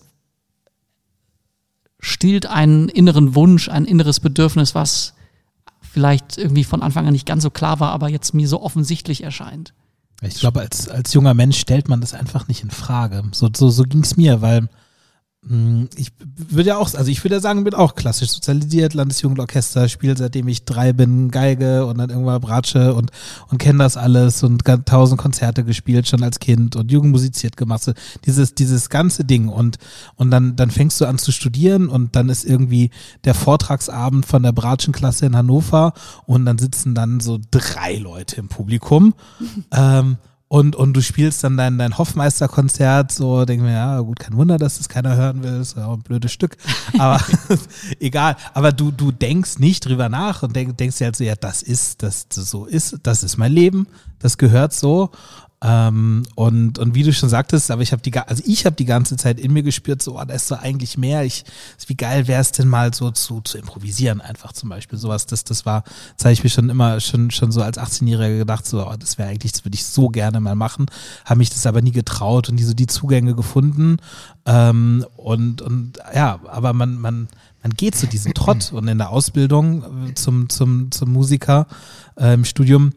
stillt einen inneren Wunsch, ein inneres Bedürfnis, was vielleicht irgendwie von Anfang an nicht ganz so klar war, aber jetzt mir so offensichtlich erscheint. Ich glaube, als, als junger Mensch stellt man das einfach nicht in Frage. So, so, so ging es mir, weil mh, ich würde ja auch, also ich würde ja sagen, bin auch klassisch sozialisiert, Landesjugendorchester, spiele seitdem ich drei bin, Geige und dann irgendwann Bratsche und, und kenne das alles und tausend Konzerte gespielt schon als Kind und jugendmusiziert gemacht. So dieses, dieses ganze Ding und, und dann, dann fängst du an zu studieren und dann ist irgendwie der Vortragsabend von der Bratschenklasse in Hannover und dann sitzen dann so drei Leute im Publikum. ähm, Und, und du spielst dann dein, dein Hoffmeister-Konzert, so, denk mir, ja, gut, kein Wunder, dass das keiner hören will, ist ja auch ein blödes Stück, aber egal, aber du, du denkst nicht drüber nach und denk, denkst dir halt so, ja, das ist, das, das so ist, das ist mein Leben, das gehört so. Ähm, und, und wie du schon sagtest, aber ich habe die, also ich habe die ganze Zeit in mir gespürt, so, oh, da ist so eigentlich mehr. Ich, wie geil wäre es denn mal so zu, zu improvisieren, einfach zum Beispiel sowas. Das, das war, das habe ich mir schon immer, schon, schon so als achtzehnjähriger gedacht, so, oh, das wäre eigentlich, das würde ich so gerne mal machen. Habe mich das aber nie getraut und nie so die Zugänge gefunden. Ähm, und, und ja, aber man, man, man geht zu diesem Trott und in der Ausbildung zum, zum, zum Musiker äh, im Studium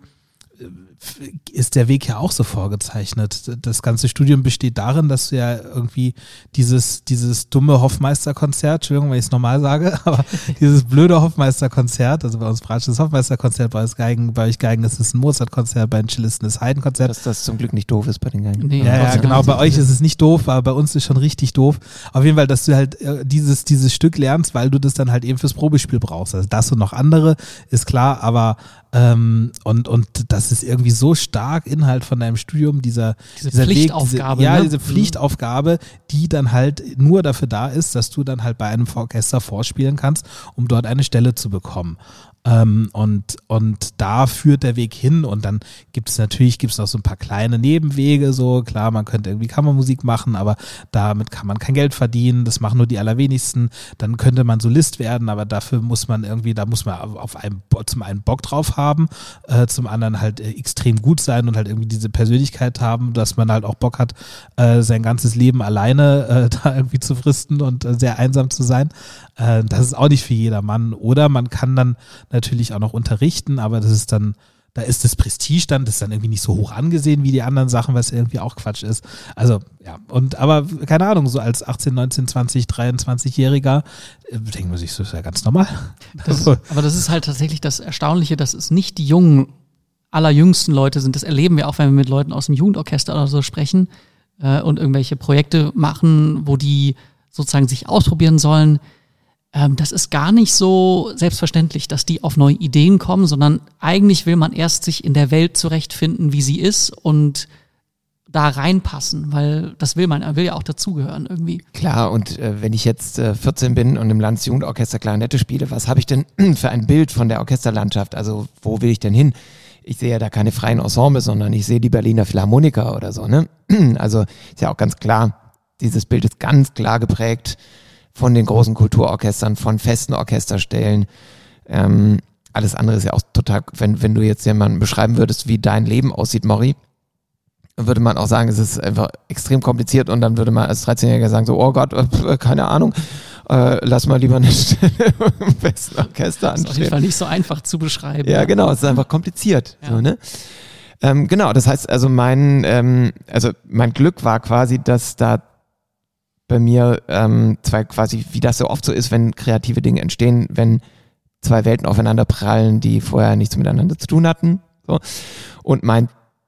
ist der Weg ja auch so vorgezeichnet. Das ganze Studium besteht darin, dass du ja irgendwie dieses, dieses dumme Hoffmeisterkonzert, Entschuldigung, wenn ich es normal sage, aber dieses blöde Hoffmeisterkonzert, also bei uns Bratsche ist Hoffmeisterkonzert, bei euch Geigen, bei euch Geigen ist es ein Mozartkonzert, bei den Cellisten ist Heidenkonzert. Dass das zum Glück nicht doof ist bei den Geigen. Nee, ja, ja, genau, bei euch ist es nicht doof, aber bei uns ist es schon richtig doof. Auf jeden Fall, dass du halt äh, dieses, dieses Stück lernst, weil du das dann halt eben fürs Probespiel brauchst. Also das und noch andere, ist klar, aber ähm, und, und das ist irgendwie so stark Inhalt von deinem Studium, dieser, diese dieser Pflichtaufgabe. Weg, diese, ja, ne? diese Pflichtaufgabe, die dann halt nur dafür da ist, dass du dann halt bei einem Orchester vorspielen kannst, um dort eine Stelle zu bekommen. Ähm, und, und da führt der Weg hin und dann gibt es natürlich, gibt es noch so ein paar kleine Nebenwege, so klar, man könnte irgendwie Kammermusik machen, aber damit kann man kein Geld verdienen, das machen nur die allerwenigsten, dann könnte man Solist werden, aber dafür muss man irgendwie, da muss man auf einen, zum einen Bock drauf haben, äh, zum anderen halt äh, extrem gut sein und halt irgendwie diese Persönlichkeit haben, dass man halt auch Bock hat, äh, sein ganzes Leben alleine äh, da irgendwie zu fristen und äh, sehr einsam zu sein. Äh, das ist auch nicht für jedermann. Oder man kann dann natürlich auch noch unterrichten, aber das ist dann, da ist das Prestige dann, das ist dann irgendwie nicht so hoch angesehen wie die anderen Sachen, was irgendwie auch Quatsch ist. Also, ja, und aber keine Ahnung, so als achtzehn, neunzehn, zwanzig, dreiundzwanzigjähriger äh, denkt man sich, das ist ja ganz normal. Das, aber das ist halt tatsächlich das Erstaunliche, dass es nicht die jungen, allerjüngsten Leute sind. Das erleben wir auch, wenn wir mit Leuten aus dem Jugendorchester oder so sprechen äh, und irgendwelche Projekte machen, wo die sozusagen sich ausprobieren sollen. ähm, das ist gar nicht so selbstverständlich, dass die auf neue Ideen kommen, sondern eigentlich will man erst sich in der Welt zurechtfinden, wie sie ist und da reinpassen, weil das will man, er will ja auch dazugehören irgendwie. Klar, und äh, wenn ich jetzt äh, vierzehn bin und im Landesjugendorchester Klarinette spiele, was habe ich denn für ein Bild von der Orchesterlandschaft? Also wo will ich denn hin? Ich sehe ja da keine freien Ensembles, sondern ich sehe die Berliner Philharmoniker oder so, ne? Also ist ja auch ganz klar, dieses Bild ist ganz klar geprägt von den großen Kulturorchestern, von festen Orchesterstellen. Ähm, alles andere ist ja auch total, wenn, wenn du jetzt jemanden beschreiben würdest, wie dein Leben aussieht, Maury, würde man auch sagen, es ist einfach extrem kompliziert und dann würde man als dreizehnjähriger sagen, so, oh Gott, äh, keine Ahnung, äh, lass mal lieber eine Stelle im besten Orchester anstehen. Das ist auf jeden Fall nicht so einfach zu beschreiben. Ja, genau, es ist einfach kompliziert. Ja. So, ne? ähm, genau, das heißt also mein, ähm, also mein Glück war quasi, dass da bei mir ähm, zwei quasi, wie das so oft so ist, wenn kreative Dinge entstehen, wenn zwei Welten aufeinander prallen, die vorher nichts miteinander zu tun hatten. So. Und mein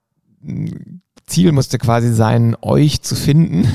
Ziel musste quasi sein, euch zu finden,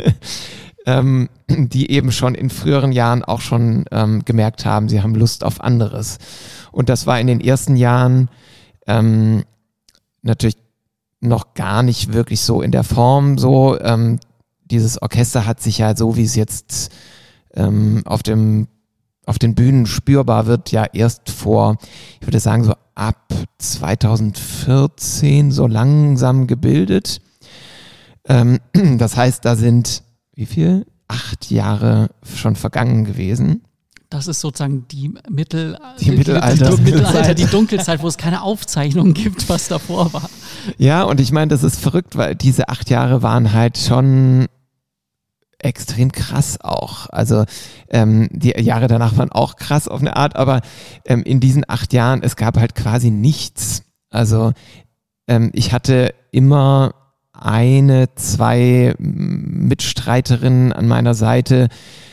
ähm, die eben schon in früheren Jahren auch schon ähm, gemerkt haben, sie haben Lust auf anderes. Und das war in den ersten Jahren ähm, natürlich noch gar nicht wirklich so in der Form so. Ähm, dieses Orchester hat sich ja so, wie es jetzt ähm, auf dem auf den Bühnen spürbar wird, ja erst vor, ich würde sagen, so ab zweitausendvierzehn so langsam gebildet. Ähm, das heißt, da sind, wie viel? Acht Jahre schon vergangen gewesen. Das ist sozusagen die Mittel, die, die Mittelalter, die, Mittelalter, die Dunkelzeit, wo es keine Aufzeichnung gibt, was davor war. Ja, und ich meine, das ist verrückt, weil diese acht Jahre waren halt schon extrem krass auch. Also ähm, die Jahre danach waren auch krass auf eine Art, aber ähm, in diesen acht Jahren, es gab halt quasi nichts. Also ähm, ich hatte immer eine, zwei Mitstreiterinnen an meiner Seite,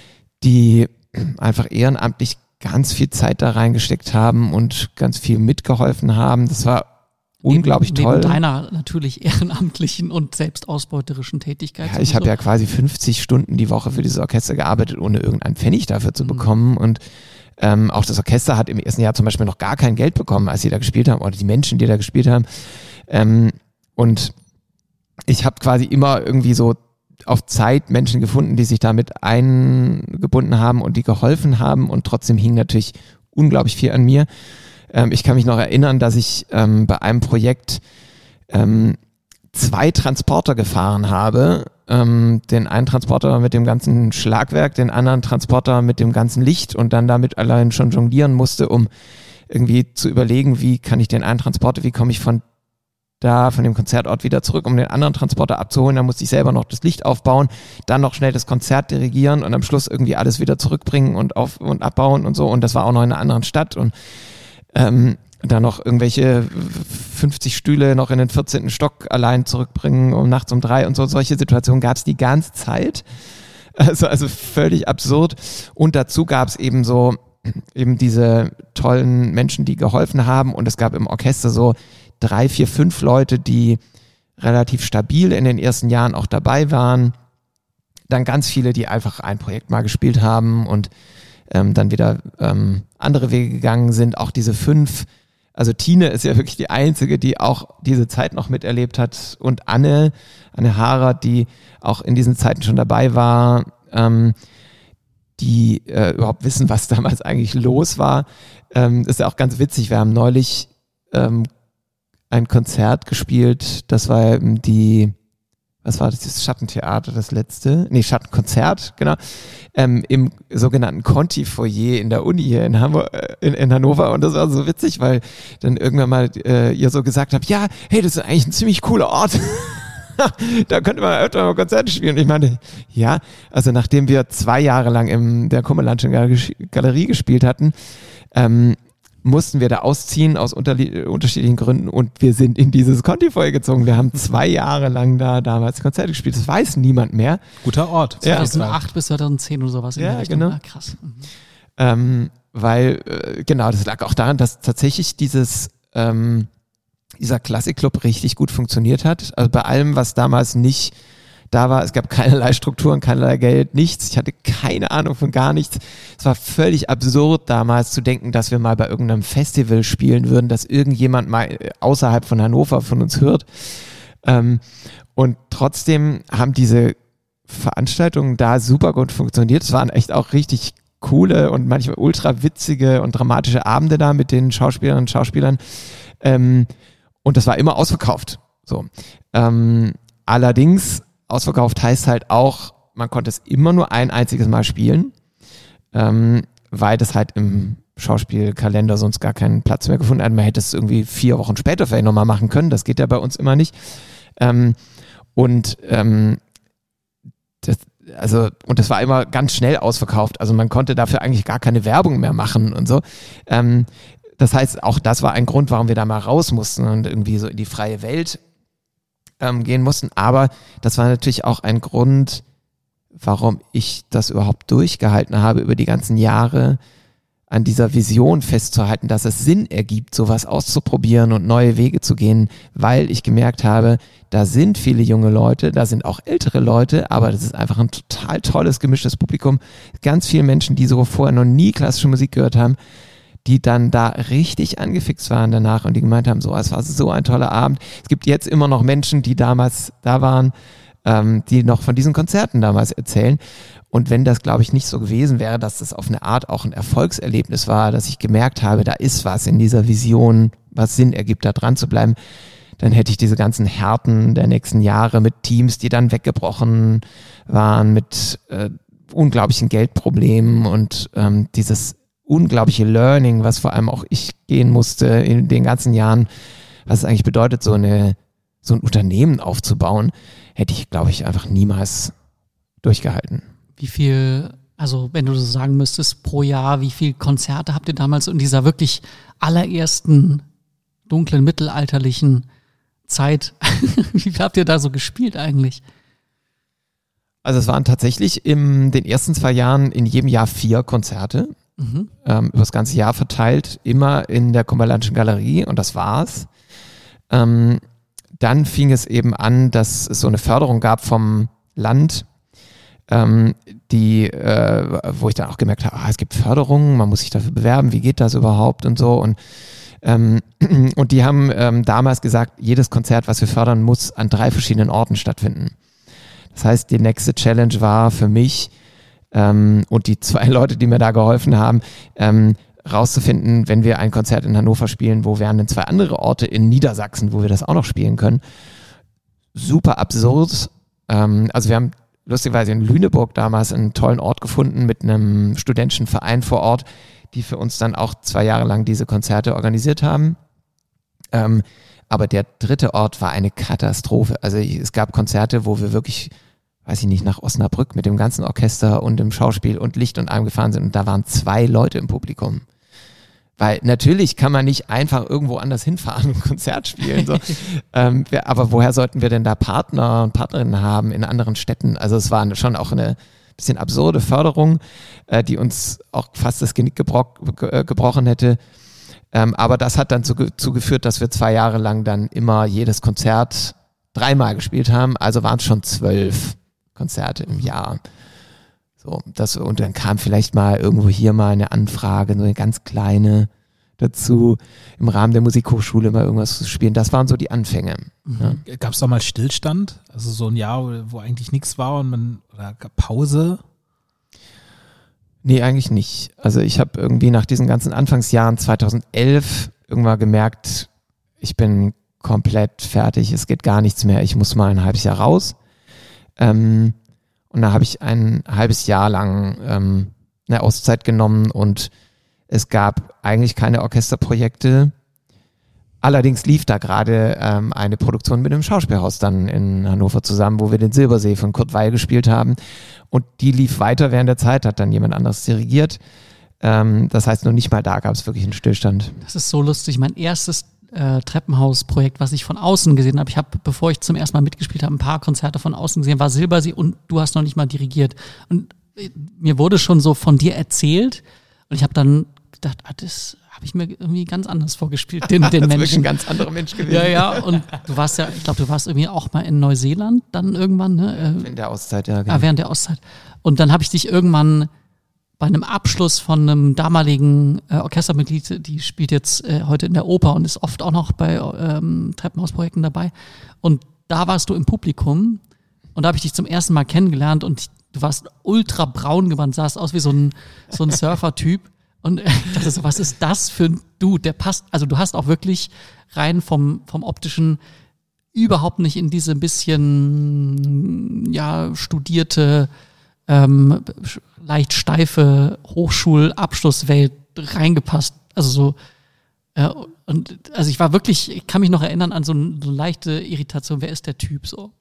die einfach ehrenamtlich ganz viel Zeit da reingesteckt haben und ganz viel mitgeholfen haben. Das war unglaublich neben, toll. Neben deiner natürlich ehrenamtlichen und selbstausbeuterischen Tätigkeit. Ja, ich habe ja quasi fünfzig Stunden die Woche für dieses Orchester gearbeitet, ohne irgendeinen Pfennig dafür zu mhm. bekommen. Und ähm, auch das Orchester hat im ersten Jahr zum Beispiel noch gar kein Geld bekommen, als sie da gespielt haben, oder die Menschen, die da gespielt haben. Ähm, und ich habe quasi immer irgendwie so auf Zeit Menschen gefunden, die sich damit eingebunden haben und die geholfen haben. Und trotzdem hing natürlich unglaublich viel an mir. Ich kann mich noch erinnern, dass ich ähm, bei einem Projekt ähm, zwei Transporter gefahren habe. Ähm, den einen Transporter mit dem ganzen Schlagwerk, den anderen Transporter mit dem ganzen Licht und dann damit allein schon jonglieren musste, um irgendwie zu überlegen, wie kann ich den einen Transporter, wie komme ich von da, von dem Konzertort wieder zurück, um den anderen Transporter abzuholen. Dann musste ich selber noch das Licht aufbauen, dann noch schnell das Konzert dirigieren und am Schluss irgendwie alles wieder zurückbringen und auf und abbauen und so. Und das war auch noch in einer anderen Stadt und Ähm, dann noch irgendwelche fünfzig Stühle noch in den vierzehnten Stock allein zurückbringen um nachts um drei und so. Solche Situationen gab es die ganze Zeit. Also, also völlig absurd. Und dazu gab es eben so eben diese tollen Menschen, die geholfen haben. Und es gab im Orchester so drei, vier, fünf Leute, die relativ stabil in den ersten Jahren auch dabei waren. Dann ganz viele, die einfach ein Projekt mal gespielt haben und Ähm, dann wieder ähm, andere Wege gegangen sind. Auch diese fünf, also Tine ist ja wirklich die einzige, die auch diese Zeit noch miterlebt hat und Anne, Anne Haarer, die auch in diesen Zeiten schon dabei war, ähm, die äh, überhaupt wissen, was damals eigentlich los war. Ähm, ist ja auch ganz witzig, wir haben neulich ähm, ein Konzert gespielt, das war eben die was war das, das Schattentheater, das letzte? Nee, Schattenkonzert, genau. Ähm, im sogenannten Conti-Foyer in der Uni hier in Hamburg, äh, in, in Hannover. Und das war so witzig, weil dann irgendwann mal äh, ihr so gesagt habt, ja, hey, das ist eigentlich ein ziemlich cooler Ort. Da könnte man öfter mal Konzerte spielen. Und ich meinte, ja, also nachdem wir zwei Jahre lang in der Kummerlandschen Galerie gespielt hatten, ähm, mussten wir da ausziehen aus unterli- unterschiedlichen Gründen und wir sind in dieses Conti-Foyer gezogen. Wir haben zwei Jahre lang da damals Konzerte gespielt. Das weiß niemand mehr. Guter Ort. Ja. zweitausendacht bis zweitauszehn oder sowas. In ja, der Richtung. genau. Ah, krass. Mhm. Ähm, weil, äh, genau, das lag auch daran, dass tatsächlich dieses, ähm, dieser Klassikclub richtig gut funktioniert hat. Also bei allem, was damals nicht da war. Es gab keinerlei Strukturen, keinerlei Geld, nichts. Ich hatte keine Ahnung von gar nichts. Es war völlig absurd damals zu denken, dass wir mal bei irgendeinem Festival spielen würden, dass irgendjemand mal außerhalb von Hannover von uns hört. Ähm, und trotzdem haben diese Veranstaltungen da super gut funktioniert. Es waren echt auch richtig coole und manchmal ultra witzige und dramatische Abende da mit den Schauspielerinnen und Schauspielern. Ähm, und das war immer ausverkauft. So. Ähm, allerdings, ausverkauft heißt halt auch, man konnte es immer nur ein einziges Mal spielen, ähm, weil das halt im Schauspielkalender sonst gar keinen Platz mehr gefunden hat. Man hätte es irgendwie vier Wochen später vielleicht nochmal machen können. Das geht ja bei uns immer nicht. Ähm, und ähm, das, also, und das war immer ganz schnell ausverkauft. Also man konnte dafür eigentlich gar keine Werbung mehr machen und so. Ähm, das heißt, auch das war ein Grund, warum wir da mal raus mussten und irgendwie so in die freie Welt ähm, gehen mussten. Aber das war natürlich auch ein Grund, warum ich das überhaupt durchgehalten habe, über die ganzen Jahre an dieser Vision festzuhalten, dass es Sinn ergibt, sowas auszuprobieren und neue Wege zu gehen, weil ich gemerkt habe, da sind viele junge Leute, da sind auch ältere Leute, aber das ist einfach ein total tolles, gemischtes Publikum. Ganz viele Menschen, die so vorher noch nie klassische Musik gehört haben, die dann da richtig angefixt waren danach und die gemeint haben, so, es war so ein toller Abend. Es gibt jetzt immer noch Menschen, die damals da waren, ähm, die noch von diesen Konzerten damals erzählen. Und wenn das, glaube ich, nicht so gewesen wäre, dass das auf eine Art auch ein Erfolgserlebnis war, dass ich gemerkt habe, da ist was in dieser Vision, was Sinn ergibt, da dran zu bleiben, dann hätte ich diese ganzen Härten der nächsten Jahre mit Teams, die dann weggebrochen waren, mit äh, unglaublichen Geldproblemen und ähm, dieses unglaubliche Learning, was vor allem auch ich gehen musste in den ganzen Jahren, was es eigentlich bedeutet, so eine so ein Unternehmen aufzubauen, hätte ich, glaube ich, einfach niemals durchgehalten. Wie viel, also wenn du so sagen müsstest, pro Jahr, wie viele Konzerte habt ihr damals in dieser wirklich allerersten dunklen, mittelalterlichen Zeit, wie viel habt ihr da so gespielt eigentlich? Also es waren tatsächlich in den ersten zwei Jahren in jedem Jahr vier Konzerte, mhm. ähm, über das ganze Jahr verteilt, immer in der Cumberlandischen Galerie und das war's. Ähm, dann fing es eben an, dass es so eine Förderung gab vom Land, ähm, die, äh, wo ich dann auch gemerkt habe, ah, es gibt Förderungen, man muss sich dafür bewerben, wie geht das überhaupt und so und ähm, und die haben ähm, damals gesagt, jedes Konzert, was wir fördern, muss an drei verschiedenen Orten stattfinden. Das heißt, die nächste Challenge war für mich ähm, und die zwei Leute, die mir da geholfen haben, ähm, rauszufinden, wenn wir ein Konzert in Hannover spielen, wo wären denn zwei andere Orte in Niedersachsen, wo wir das auch noch spielen können. Super absurd. Ähm, also wir haben lustigerweise in Lüneburg damals einen tollen Ort gefunden mit einem studentischen Verein vor Ort, die für uns dann auch zwei Jahre lang diese Konzerte organisiert haben. Ähm, aber der dritte Ort war eine Katastrophe. Also es gab Konzerte, wo wir wirklich, weiß ich nicht, nach Osnabrück mit dem ganzen Orchester und dem Schauspiel und Licht und allem gefahren sind und da waren zwei Leute im Publikum. Weil natürlich kann man nicht einfach irgendwo anders hinfahren und ein Konzert spielen. So. ähm, wir, aber woher sollten wir denn da Partner und Partnerinnen haben in anderen Städten? Also es war schon auch eine bisschen absurde Förderung, äh, die uns auch fast das Genick gebro- ge- gebrochen hätte. Ähm, aber das hat dann zu, zu geführt, dass wir zwei Jahre lang dann immer jedes Konzert dreimal gespielt haben. Also waren es schon zwölf Konzerte im Jahr. So, das, und dann kam vielleicht mal irgendwo hier mal eine Anfrage, nur eine ganz kleine dazu, im Rahmen der Musikhochschule mal irgendwas zu spielen. Das waren so die Anfänge. Mhm. Ja. Gab es da mal Stillstand? Also so ein Jahr, wo eigentlich nichts war und man, oder Pause? Nee, eigentlich nicht. Also ich habe irgendwie nach diesen ganzen Anfangsjahren zweitausendelf irgendwann gemerkt, ich bin komplett fertig, es geht gar nichts mehr, ich muss mal ein halbes Jahr raus. Ähm, und da habe ich ein halbes Jahr lang ähm, eine Auszeit genommen und es gab eigentlich keine Orchesterprojekte. Allerdings lief da gerade ähm, eine Produktion mit dem Schauspielhaus dann in Hannover zusammen, wo wir den Silbersee von Kurt Weill gespielt haben. Und die lief weiter während der Zeit, hat dann jemand anderes dirigiert. Ähm, das heißt, noch nicht mal da gab es wirklich einen Stillstand. Das ist so lustig. Mein erstes äh, Treppenhausprojekt, was ich von außen gesehen habe, ich habe, bevor ich zum ersten Mal mitgespielt habe, ein paar Konzerte von außen gesehen, war Silbersee und du hast noch nicht mal dirigiert. Und äh, mir wurde schon so von dir erzählt und ich habe dann gedacht, ah, das habe ich mir irgendwie ganz anders vorgespielt, den, den das Menschen. ist ein ganz anderer Mensch gewesen. Ja, ja, und du warst ja, ich glaube, du warst irgendwie auch mal in Neuseeland dann irgendwann, ne? In der Auszeit, ja. Genau. Ah, während der Auszeit. Und dann habe ich dich irgendwann bei einem Abschluss von einem damaligen äh, Orchestermitglied, die spielt jetzt äh, heute in der Oper und ist oft auch noch bei ähm, Treppenhausprojekten dabei. Und da warst du im Publikum und da habe ich dich zum ersten Mal kennengelernt und ich, du warst ultra braun gewandt, sahst aus wie so ein, so ein Surfer-Typ. Und ich dachte so, was ist das für ein Dude? Der passt, also du hast auch wirklich rein vom, vom optischen überhaupt nicht in diese bisschen, ja, studierte, ähm, leicht steife Hochschulabschlusswelt reingepasst. Also so, äh, und also ich war wirklich, ich kann mich noch erinnern an so, ein, so eine leichte Irritation, wer ist der Typ so?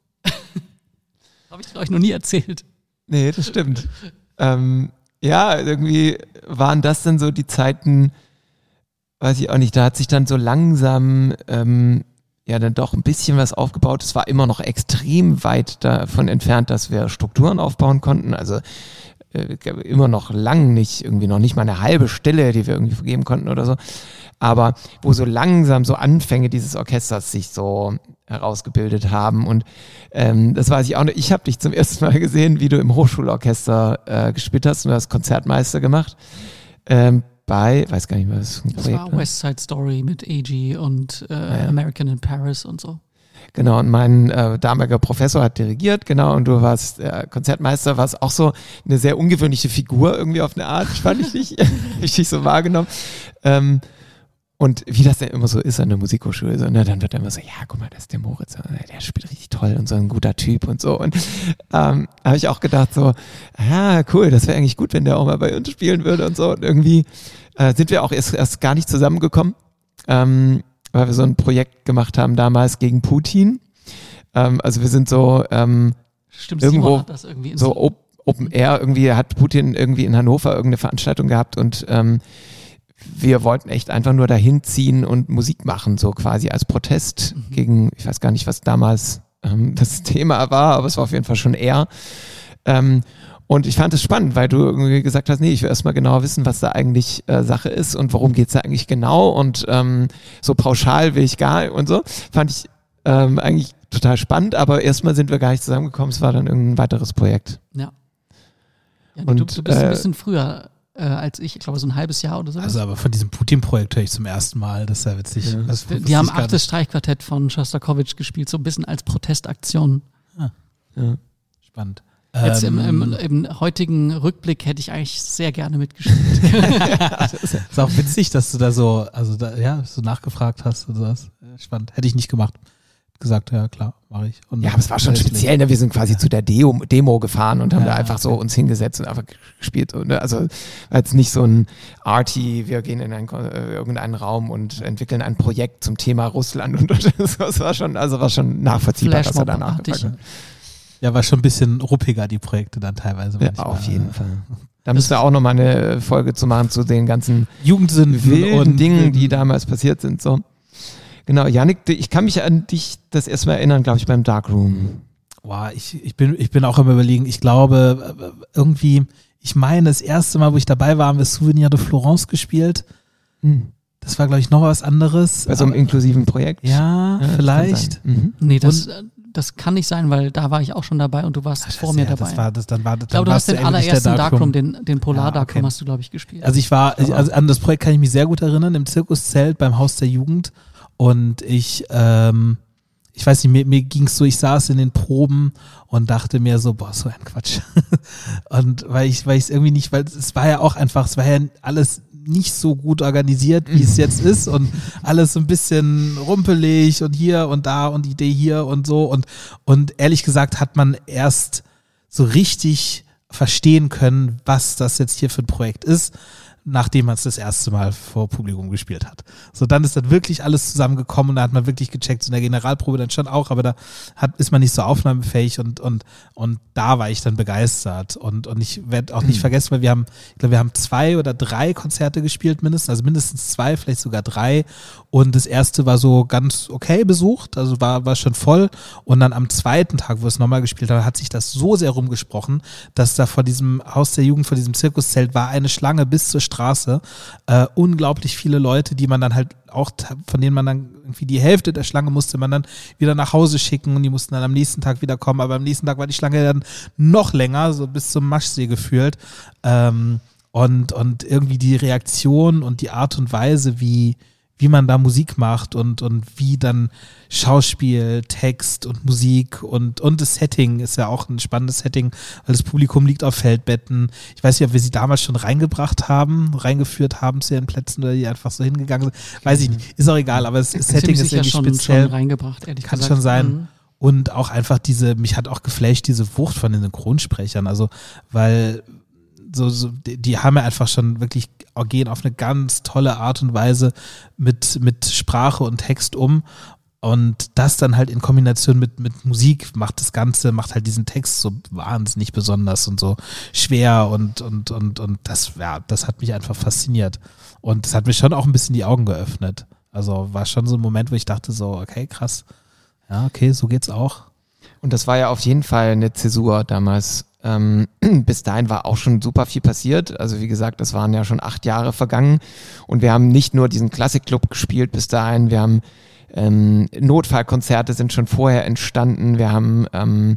Habe ich euch noch nie erzählt. Nee, das stimmt. ähm, ja, irgendwie waren das dann so die Zeiten, weiß ich auch nicht, da hat sich dann so langsam ähm, ja dann doch ein bisschen was aufgebaut. Es war immer noch extrem weit davon entfernt, dass wir Strukturen aufbauen konnten. Also äh, immer noch lang nicht, irgendwie noch nicht mal eine halbe Stelle, die wir irgendwie vergeben konnten oder so. Aber wo so langsam so Anfänge dieses Orchesters sich so herausgebildet haben. Und ähm, das weiß ich auch noch. Ich habe dich zum ersten Mal gesehen, wie du im Hochschulorchester äh, gespielt hast und du hast Konzertmeister gemacht. Ähm, bei, weiß gar nicht mehr, was für ein Das Projekt war war. West Side Story mit A G und äh, ja. American in Paris und so. Genau, und mein äh, damaliger Professor hat dirigiert, genau, und du warst äh, Konzertmeister, warst auch so eine sehr ungewöhnliche Figur irgendwie auf eine Art, fand ich dich, ich dich so wahrgenommen. Ähm, und wie das denn immer so ist an der Musikhochschule, so, ne, dann wird immer so, ja, guck mal, das ist der Moritz, der spielt richtig toll und so ein guter Typ und so. Und ähm, habe ich auch gedacht so, ja, cool, das wäre eigentlich gut, wenn der auch mal bei uns spielen würde und so. Und irgendwie äh, sind wir auch erst, erst gar nicht zusammengekommen. Ähm, weil wir so ein Projekt gemacht haben damals gegen Putin. Ähm, also wir sind so ähm, Stimmt, irgendwo Simon hat das irgendwie in so op- Open Air, irgendwie hat Putin irgendwie in Hannover irgendeine Veranstaltung gehabt und ähm, wir wollten echt einfach nur dahin ziehen und Musik machen, so quasi als Protest mhm. gegen, ich weiß gar nicht, was damals ähm, das Thema war, aber es war auf jeden Fall schon eher. Ähm, Und ich fand es spannend, weil du irgendwie gesagt hast, nee, ich will erstmal genauer wissen, was da eigentlich äh, Sache ist und worum geht's da eigentlich genau und ähm, so pauschal will ich gar und so. Fand ich ähm, eigentlich total spannend, aber erstmal sind wir gar nicht zusammengekommen, es war dann irgendein weiteres Projekt. Ja. ja und, du, du bist äh, ein bisschen früher äh, als ich, ich glaube so ein halbes Jahr oder so. Also aber von diesem Putin-Projekt höre ich zum ersten Mal, das ist ja witzig. Ja. Das die, wusste die haben ich gar achtes nicht. Streichquartett von Schostakowitsch gespielt, so ein bisschen als Protestaktion. Ah. Ja. Spannend. Jetzt ähm, im, im, im heutigen Rückblick hätte ich eigentlich sehr gerne mitgespielt. ist auch witzig, dass du da so, also da, ja, so nachgefragt hast und sowas. Spannend. Hätte ich nicht gemacht. Gesagt, ja klar, mache ich. Und Ja, aber es war schon speziell, ne? Wir sind quasi ja. zu der Demo, Demo gefahren und haben ja, da einfach okay. so uns hingesetzt und einfach gespielt. Ne? Also jetzt nicht so ein Arty, wir gehen in einen, äh, irgendeinen Raum und entwickeln ein Projekt zum Thema Russland und, und das war schon, also war schon nachvollziehbar, was er danach gefragt hat. Ja, war schon ein bisschen ruppiger, die Projekte dann teilweise. Ja, auf jeden Fall. Da müsste auch nochmal eine Folge zu machen zu den ganzen Jugendsünden wilden und Dingen, die damals passiert sind. So. Genau, Yannick, ich kann mich an dich das erstmal erinnern, glaube ich, beim Darkroom. Boah, ich, ich, bin, ich bin auch immer überlegen, ich glaube, irgendwie, ich meine, das erste Mal, wo ich dabei war, haben wir Souvenir de Florence gespielt. Hm. Das war, glaube ich, noch was anderes. Bei so einem inklusiven Projekt? Ja, ja vielleicht. Mhm. Nee, das, das kann nicht sein, weil da war ich auch schon dabei und du warst Ach, vor mir ja, dabei. Das war, das, dann war, dann ich glaube, du hast den allerersten Darkroom, den, den Polar ja, Darkroom okay. hast du, glaube ich, gespielt. Also ich war, ich, also an das Projekt kann ich mich sehr gut erinnern, im Zirkuszelt beim Haus der Jugend. Und ich, ähm, ich weiß nicht, mir, mir ging es so, ich saß in den Proben und dachte mir so, boah, so ein Quatsch. Und weil ich, weil ich es irgendwie nicht, weil es war ja auch einfach, es war ja alles nicht so gut organisiert, wie es jetzt ist und alles so ein bisschen rumpelig und hier und da und Idee hier und so und, und ehrlich gesagt hat man erst so richtig verstehen können, was das jetzt hier für ein Projekt ist, nachdem man es das erste Mal vor Publikum gespielt hat. So, dann ist dann wirklich alles zusammengekommen und da hat man wirklich gecheckt, so in der Generalprobe dann schon auch, aber da hat, ist man nicht so aufnahmefähig und, und, und da war ich dann begeistert und, und ich werde auch nicht mhm. vergessen, weil wir haben, ich glaube, wir haben zwei oder drei Konzerte gespielt mindestens, also mindestens zwei, vielleicht sogar drei und das erste war so ganz okay besucht, also war, war schon voll und dann am zweiten Tag, wo wir es nochmal gespielt haben, hat sich das so sehr rumgesprochen, dass da vor diesem Haus der Jugend, vor diesem Zirkuszelt war eine Schlange bis zur Straße. Äh, unglaublich viele Leute, die man dann halt auch, von denen man dann irgendwie die Hälfte der Schlange musste man dann wieder nach Hause schicken und die mussten dann am nächsten Tag wieder kommen. Aber am nächsten Tag war die Schlange dann noch länger, so bis zum Maschsee gefühlt. Ähm, und, und irgendwie die Reaktion und die Art und Weise, wie wie man da Musik macht und, und wie dann Schauspiel, Text und Musik und, und das Setting ist ja auch ein spannendes Setting, weil das Publikum liegt auf Feldbetten. Ich weiß nicht, ob wir sie damals schon reingebracht haben, reingeführt haben zu ihren Plätzen oder die einfach so hingegangen sind. Weiß ich nicht. Ist auch egal, aber das Setting ist irgendwie schon, speziell. Schon reingebracht, ehrlich Kann gesagt. schon sein. Mhm. Und auch einfach diese, mich hat auch geflasht, diese Wucht von den Synchronsprechern. Also, weil So, so, die, die haben ja einfach schon wirklich, gehen auf eine ganz tolle Art und Weise mit, mit Sprache und Text um. Und das dann halt in Kombination mit, mit Musik macht das Ganze, macht halt diesen Text so wahnsinnig besonders und so schwer und, und, und, und das, ja, das hat mich einfach fasziniert. Und das hat mir schon auch ein bisschen die Augen geöffnet. Also war schon so ein Moment, wo ich dachte so, okay, krass. Ja, okay, so geht's auch. Und das war ja auf jeden Fall eine Zäsur damals. Ähm, bis dahin war auch schon super viel passiert. Also wie gesagt, das waren ja schon acht Jahre vergangen und wir haben nicht nur diesen Klassikclub gespielt bis dahin, wir haben ähm, Notfallkonzerte sind schon vorher entstanden, wir haben ähm,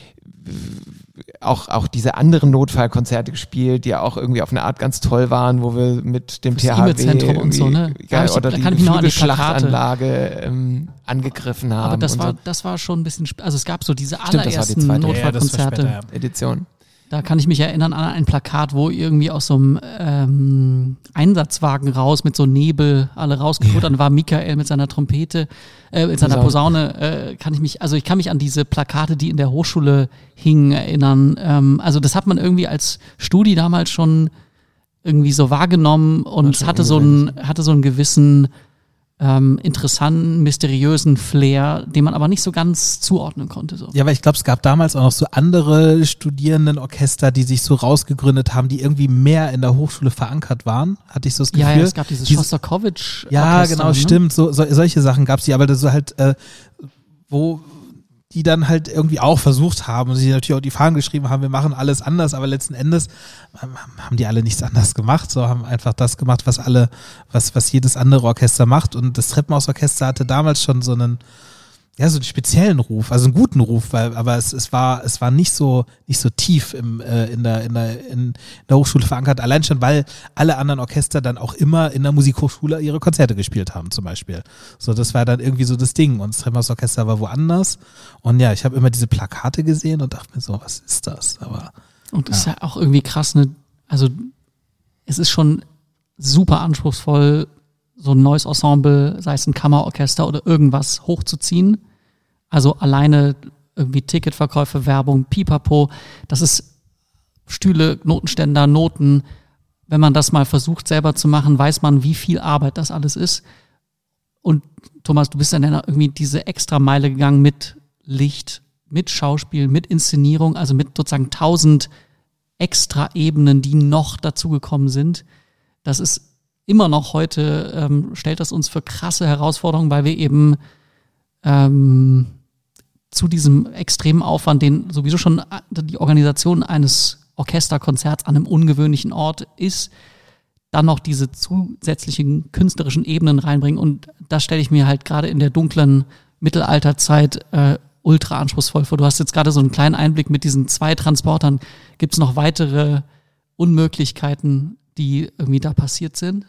auch, auch diese anderen Notfallkonzerte gespielt, die ja auch irgendwie auf eine Art ganz toll waren, wo wir mit dem Das T H W E-Mail-Zentrum und so, ne? ja, ich, oder da die kann ich mich noch an die Plakate. Flügelschlachtanlage ähm, angegriffen haben. Aber das und war, so. das war schon ein bisschen, sp- also es gab so diese Stimmt, das war die allerersten zweite. Notfallkonzerte. Ja, das war später, ja. Edition. Da kann ich mich erinnern an ein Plakat, wo irgendwie aus so einem ähm, Einsatzwagen raus mit so Nebel alle rausgeholt. Ja. Dann war Michael mit seiner Trompete, äh, mit seiner Posaune. Äh, kann ich mich, also ich kann mich an diese Plakate, die in der Hochschule hingen, erinnern. Ähm, also das hat man irgendwie als Studi damals schon irgendwie so wahrgenommen und schon hatte so einen, hatte so einen gewissen ähm, interessanten, mysteriösen Flair, den man aber nicht so ganz zuordnen konnte. So. Ja, weil ich glaube, es gab damals auch noch so andere Studierendenorchester, die sich so rausgegründet haben, die irgendwie mehr in der Hochschule verankert waren, hatte ich so das Gefühl. Ja, ja, es gab dieses Dieses- Schostakowitsch. Ja, Orchester, genau, ne? stimmt. So, so, solche Sachen gab es die, aber das so halt, äh, wo die dann halt irgendwie auch versucht haben und sich natürlich auch die Fahnen geschrieben haben, wir machen alles anders, aber letzten Endes ähm, haben die alle nichts anders gemacht, so haben einfach das gemacht, was alle, was, was jedes andere Orchester macht. Und das Treppenhausorchester hatte damals schon so einen, ja, so einen speziellen Ruf, also einen guten Ruf, weil, aber es, es war, es war nicht so, nicht so tief im, äh, in der, in der, in der Hochschule verankert. Allein schon, weil alle anderen Orchester dann auch immer in der Musikhochschule ihre Konzerte gespielt haben, zum Beispiel. So, das war dann irgendwie so das Ding. Und das Treppenhausorchester war woanders. Und ja, ich habe immer diese Plakate gesehen und dachte mir so, was ist das? Aber, Und das ist ja auch irgendwie krass, ne? Also, es ist schon super anspruchsvoll, so ein neues Ensemble, sei es ein Kammerorchester oder irgendwas, hochzuziehen. Also alleine irgendwie Ticketverkäufe, Werbung, Pipapo, das ist Stühle, Notenständer, Noten. Wenn man das mal versucht selber zu machen, weiß man, wie viel Arbeit das alles ist. Und Thomas, du bist dann irgendwie diese Extrameile gegangen mit Licht, mit Schauspiel, mit Inszenierung, also mit sozusagen tausend extra Ebenen, die noch dazugekommen sind. Das ist immer noch heute, ähm, stellt das uns für krasse Herausforderungen, weil wir eben ähm, zu diesem extremen Aufwand, den sowieso schon die Organisation eines Orchesterkonzerts an einem ungewöhnlichen Ort ist, dann noch diese zusätzlichen künstlerischen Ebenen reinbringen. Und das stelle ich mir halt gerade in der dunklen Mittelalterzeit äh, ultra anspruchsvoll vor. Du hast jetzt gerade so einen kleinen Einblick mit diesen zwei Transportern. Gibt es noch weitere Unmöglichkeiten, die irgendwie da passiert sind?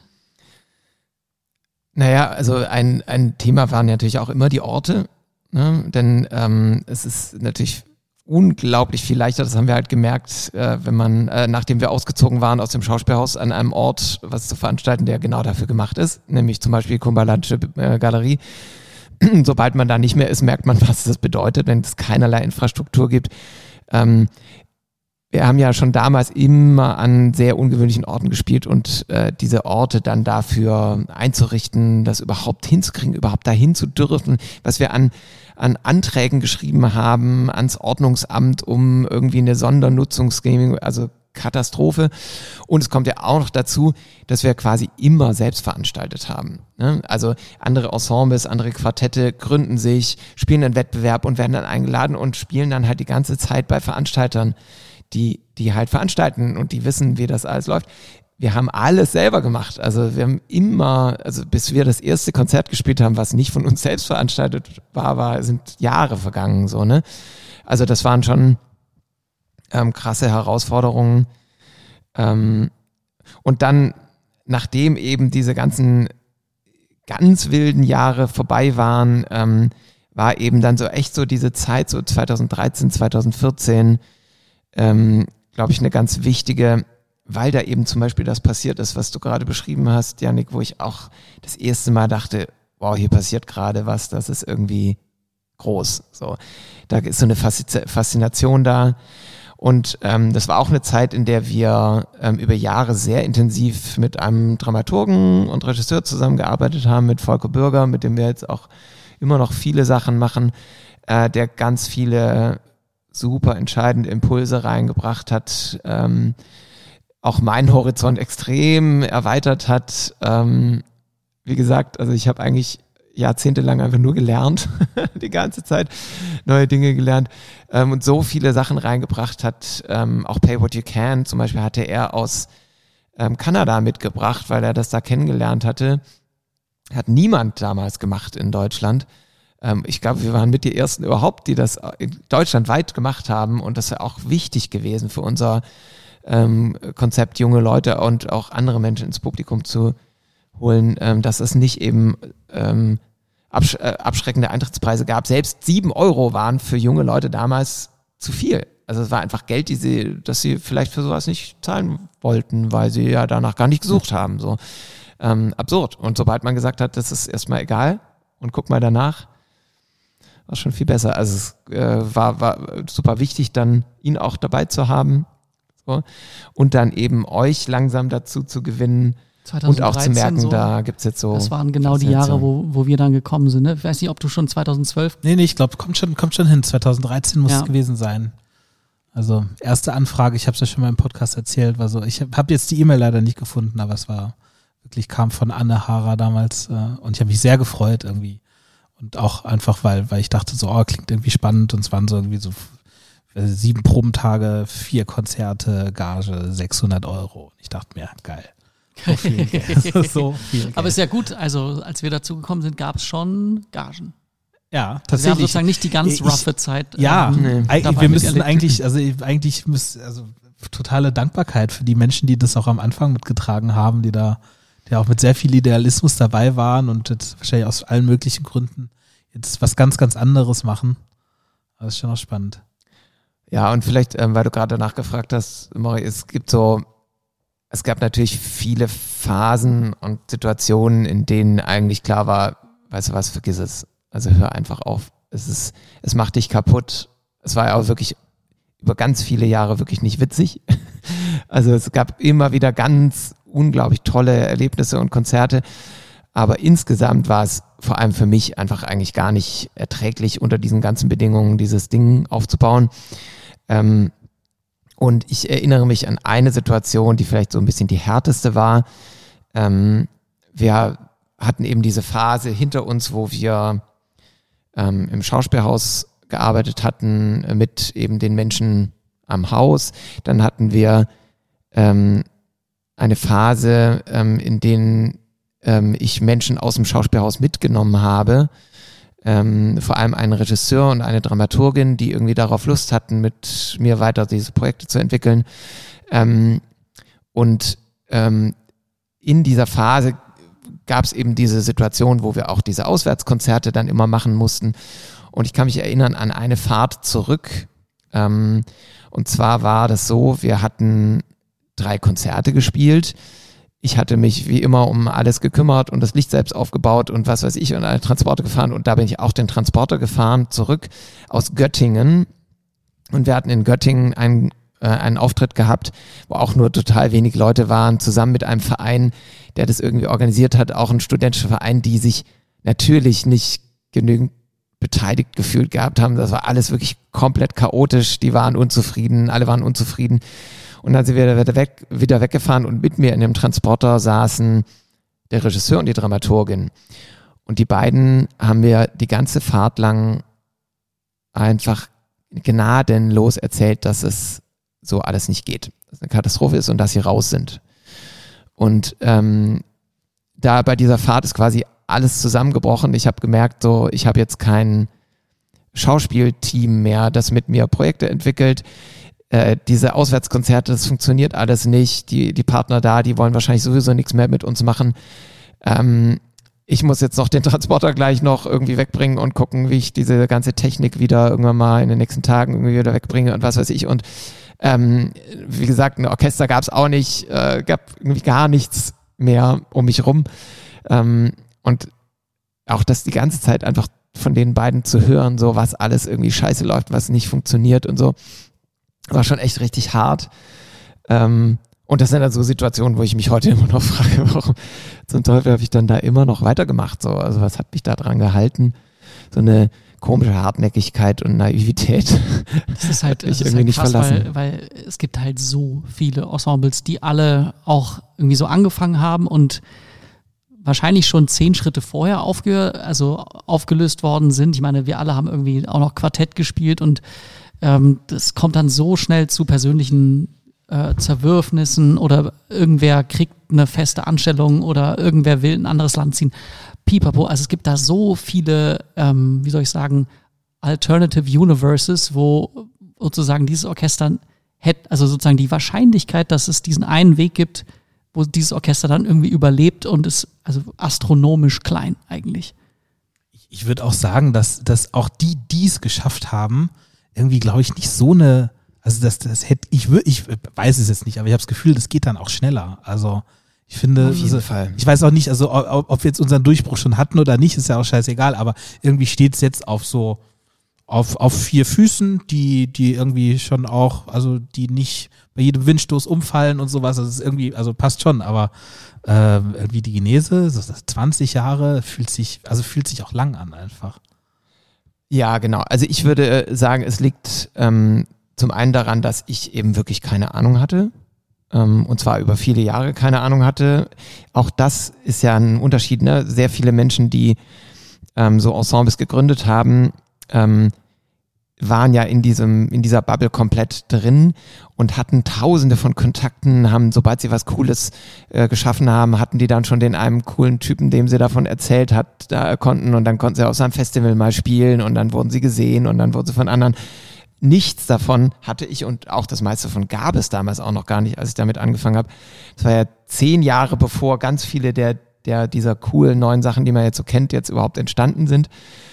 Naja, also ein, ein Thema waren natürlich auch immer die Orte, ne? Denn ähm, es ist natürlich unglaublich viel leichter, das haben wir halt gemerkt, äh, wenn man, äh, nachdem wir ausgezogen waren aus dem Schauspielhaus, an einem Ort was zu veranstalten, der genau dafür gemacht ist, nämlich zum Beispiel die Cumberlandische äh, Galerie. Sobald man da nicht mehr ist, merkt man, was das bedeutet, wenn es keinerlei Infrastruktur gibt. Ähm, Wir haben ja schon damals immer an sehr ungewöhnlichen Orten gespielt und äh, diese Orte dann dafür einzurichten, das überhaupt hinzukriegen, überhaupt dahin zu dürfen, was wir an, an Anträgen geschrieben haben ans Ordnungsamt, um irgendwie eine Sondernutzungsgenehmigung, also Katastrophe. Und es kommt ja auch noch dazu, dass wir quasi immer selbst veranstaltet haben. Ne? Also andere Ensembles, andere Quartette gründen sich, spielen einen Wettbewerb und werden dann eingeladen und spielen dann halt die ganze Zeit bei Veranstaltern, die, die halt veranstalten und die wissen, wie das alles läuft. wir haben alles selber gemacht. Also wir haben immer, also bis wir das erste Konzert gespielt haben, was nicht von uns selbst veranstaltet war, war sind Jahre vergangen, so, ne? Also das waren schon ähm, krasse Herausforderungen. Ähm, und dann, nachdem eben diese ganzen ganz wilden Jahre vorbei waren, ähm, war eben dann so echt so diese Zeit, so zwanzig dreizehn, zwanzig vierzehn, ähm, glaube ich, eine ganz wichtige, weil da eben zum Beispiel das passiert ist, was du gerade beschrieben hast, Yannick, wo ich auch das erste Mal dachte, wow, hier passiert gerade was, das ist irgendwie groß. So, da ist so eine Faszination da. Und ähm, das war auch eine Zeit, in der wir ähm, über Jahre sehr intensiv mit einem Dramaturgen und Regisseur zusammengearbeitet haben, mit Volker Bürger, mit dem wir jetzt auch immer noch viele Sachen machen, äh, der ganz viele super entscheidende Impulse reingebracht hat, ähm, auch meinen Horizont extrem erweitert hat. Ähm, wie gesagt, also ich habe eigentlich jahrzehntelang einfach nur gelernt, die ganze Zeit neue Dinge gelernt ähm, und so viele Sachen reingebracht hat. Ähm, auch Pay What You Can zum Beispiel hatte er aus ähm, Kanada mitgebracht, weil er das da kennengelernt hatte. Hat niemand damals gemacht in Deutschland. Ähm, ich glaube, wir waren mit die Ersten überhaupt, die das deutschlandweit gemacht haben, und das wäre auch wichtig gewesen für unser ähm, Konzept, junge Leute und auch andere Menschen ins Publikum zu holen, ähm, dass es nicht eben ähm, absch- äh, abschreckende Eintrittspreise gab. Selbst sieben Euro waren für junge Leute damals zu viel. Also es war einfach Geld, die sie, dass sie vielleicht für sowas nicht zahlen wollten, weil sie ja danach gar nicht gesucht haben. So ähm, absurd. Und sobald man gesagt hat, das ist erstmal egal und guck mal danach, war schon viel besser. Also es äh, war, war super wichtig, dann ihn auch dabei zu haben, so. Und dann eben euch langsam dazu zu gewinnen, und auch zu merken, so, da gibt's jetzt so. Das waren genau die Jahre, wo, wo wir dann gekommen sind. Ne? Ich weiß nicht, ob du schon zwanzig zwölf. Nee, nee, ich glaube, kommt schon, kommt schon hin. zwanzig dreizehn muss ja. es gewesen sein. Also, erste Anfrage, ich habe es ja schon mal im Podcast erzählt, war so, ich habe hab jetzt die E-Mail leider nicht gefunden, aber es war wirklich, kam von Anne Hara damals äh, und ich habe mich sehr gefreut irgendwie. Und auch einfach, weil, weil ich dachte so, oh, klingt irgendwie spannend, und es waren so irgendwie so sieben Probentage, vier Konzerte, Gage, sechshundert Euro. Und ich dachte mir, geil. So viel Geld. so viel Geld. Aber ist ja gut, also als wir dazu gekommen sind, gab es schon Gagen. Ja, tatsächlich. Also wir haben sozusagen nicht die ganz roughe Zeit. Ja, ähm, nee. wir müssten eigentlich, also eigentlich müsste, also totale Dankbarkeit für die Menschen, die das auch am Anfang mitgetragen haben, die da, die auch mit sehr viel Idealismus dabei waren und jetzt wahrscheinlich aus allen möglichen Gründen jetzt was ganz, ganz anderes machen. Das ist schon auch spannend. Ja, und vielleicht, ähm, weil du gerade danach gefragt hast, Mori, es gibt so, es gab natürlich viele Phasen und Situationen, in denen eigentlich klar war, weißt du was, vergiss es. Also hör einfach auf. Es ist, es macht dich kaputt. Es war ja auch wirklich über ganz viele Jahre wirklich nicht witzig. Also es gab immer wieder ganz unglaublich tolle Erlebnisse und Konzerte. Aber insgesamt war es vor allem für mich einfach eigentlich gar nicht erträglich, unter diesen ganzen Bedingungen dieses Ding aufzubauen. Ähm, Und ich erinnere mich an eine Situation, die vielleicht so ein bisschen die härteste war. Ähm, wir hatten eben diese Phase hinter uns, wo wir ähm, im Schauspielhaus gearbeitet hatten, äh, mit eben den Menschen am Haus. Dann hatten wir ähm, eine Phase, ähm, in denen ähm, ich Menschen aus dem Schauspielhaus mitgenommen habe. Ähm, vor allem einen Regisseur und eine Dramaturgin, die irgendwie darauf Lust hatten, mit mir weiter diese Projekte zu entwickeln. Ähm, und ähm, in dieser Phase gab es eben diese Situation, wo wir auch diese Auswärtskonzerte dann immer machen mussten. Und ich kann mich erinnern an eine Fahrt zurück. Ähm, und zwar war das so, wir hatten drei Konzerte gespielt. Ich hatte mich wie immer um alles gekümmert und das Licht selbst aufgebaut und was weiß ich und einen Transporter gefahren, und da bin ich auch den Transporter gefahren zurück aus Göttingen, und wir hatten in Göttingen einen, äh, einen Auftritt gehabt, wo auch nur total wenig Leute waren, zusammen mit einem Verein, der das irgendwie organisiert hat, auch ein studentischer Verein, die sich natürlich nicht genügend beteiligt gefühlt gehabt haben. Das war alles wirklich komplett chaotisch, die waren unzufrieden, alle waren unzufrieden. Und dann sind wir wieder, weg, wieder weggefahren, und mit mir in dem Transporter saßen der Regisseur und die Dramaturgin. Und die beiden haben mir die ganze Fahrt lang einfach gnadenlos erzählt, dass es so alles nicht geht. Dass es eine Katastrophe ist und dass sie raus sind. Und ähm, da bei dieser Fahrt ist quasi alles zusammengebrochen. Ich habe gemerkt, so ich habe jetzt kein Schauspielteam mehr, das mit mir Projekte entwickelt. Äh, diese Auswärtskonzerte, das funktioniert alles nicht. Die, die Partner da, die wollen wahrscheinlich sowieso nichts mehr mit uns machen. Ähm, ich muss jetzt noch den Transporter gleich noch irgendwie wegbringen und gucken, wie ich diese ganze Technik wieder irgendwann mal in den nächsten Tagen irgendwie wieder wegbringe und was weiß ich. Und ähm, wie gesagt, ein Orchester gab es auch nicht, äh, gab irgendwie gar nichts mehr um mich rum. Ähm, und auch das die ganze Zeit einfach von den beiden zu hören, so was alles irgendwie scheiße läuft, was nicht funktioniert und so, war schon echt richtig hart. Ähm, und das sind dann so Situationen, wo ich mich heute immer noch frage, warum zum Teufel habe ich dann da immer noch weitergemacht? So, also was hat mich da dran gehalten? So eine komische Hartnäckigkeit und Naivität. Das ist halt, ich das irgendwie ist halt nicht krass, verlassen. weil, weil es gibt halt so viele Ensembles, die alle auch irgendwie so angefangen haben und wahrscheinlich schon zehn Schritte vorher aufge, also aufgelöst worden sind. Ich meine, wir alle haben irgendwie auch noch Quartett gespielt und ähm, das kommt dann so schnell zu persönlichen äh, Zerwürfnissen oder irgendwer kriegt eine feste Anstellung oder irgendwer will in ein anderes Land ziehen. Pipapo, also es gibt da so viele, ähm, wie soll ich sagen, Alternative Universes, wo sozusagen dieses Orchester hätte, also sozusagen die Wahrscheinlichkeit, dass es diesen einen Weg gibt, wo dieses Orchester dann irgendwie überlebt und ist also astronomisch klein eigentlich. Ich, ich würde auch sagen, dass, dass auch die, die es geschafft haben, irgendwie, glaube ich, nicht so eine, also das, das hätte, ich würde, ich weiß es jetzt nicht, aber ich habe das Gefühl, das geht dann auch schneller. Also ich finde, Auf jeden also, Fall. ich weiß auch nicht, also ob, ob wir jetzt unseren Durchbruch schon hatten oder nicht, ist ja auch scheißegal, aber irgendwie steht es jetzt auf so, auf, auf vier Füßen, die, die irgendwie schon auch, also die nicht bei jedem Windstoß umfallen und sowas, das ist irgendwie, also passt schon, aber äh, irgendwie die Genese, so zwanzig Jahre, fühlt sich, also fühlt sich auch lang an einfach. Ja, genau. Also ich würde äh, sagen, es liegt ähm, zum einen daran, dass ich eben wirklich keine Ahnung hatte. Ähm, und zwar über viele Jahre keine Ahnung hatte. Auch das ist ja ein Unterschied, ne? Sehr viele Menschen, die ähm, so Ensembles gegründet haben, ähm, waren ja in diesem, in dieser Bubble komplett drin und hatten tausende von Kontakten, haben, sobald sie was Cooles äh, geschaffen haben, hatten die dann schon den einen coolen Typen, dem sie davon erzählt hat, da konnten und dann konnten sie auf seinem Festival mal spielen und dann wurden sie gesehen und dann wurden sie von anderen. Nichts davon hatte ich und auch das meiste von gab es damals auch noch gar nicht, als ich damit angefangen habe. Das war ja zehn Jahre bevor ganz viele der, der dieser coolen neuen Sachen, die man jetzt so kennt, jetzt überhaupt entstanden sind.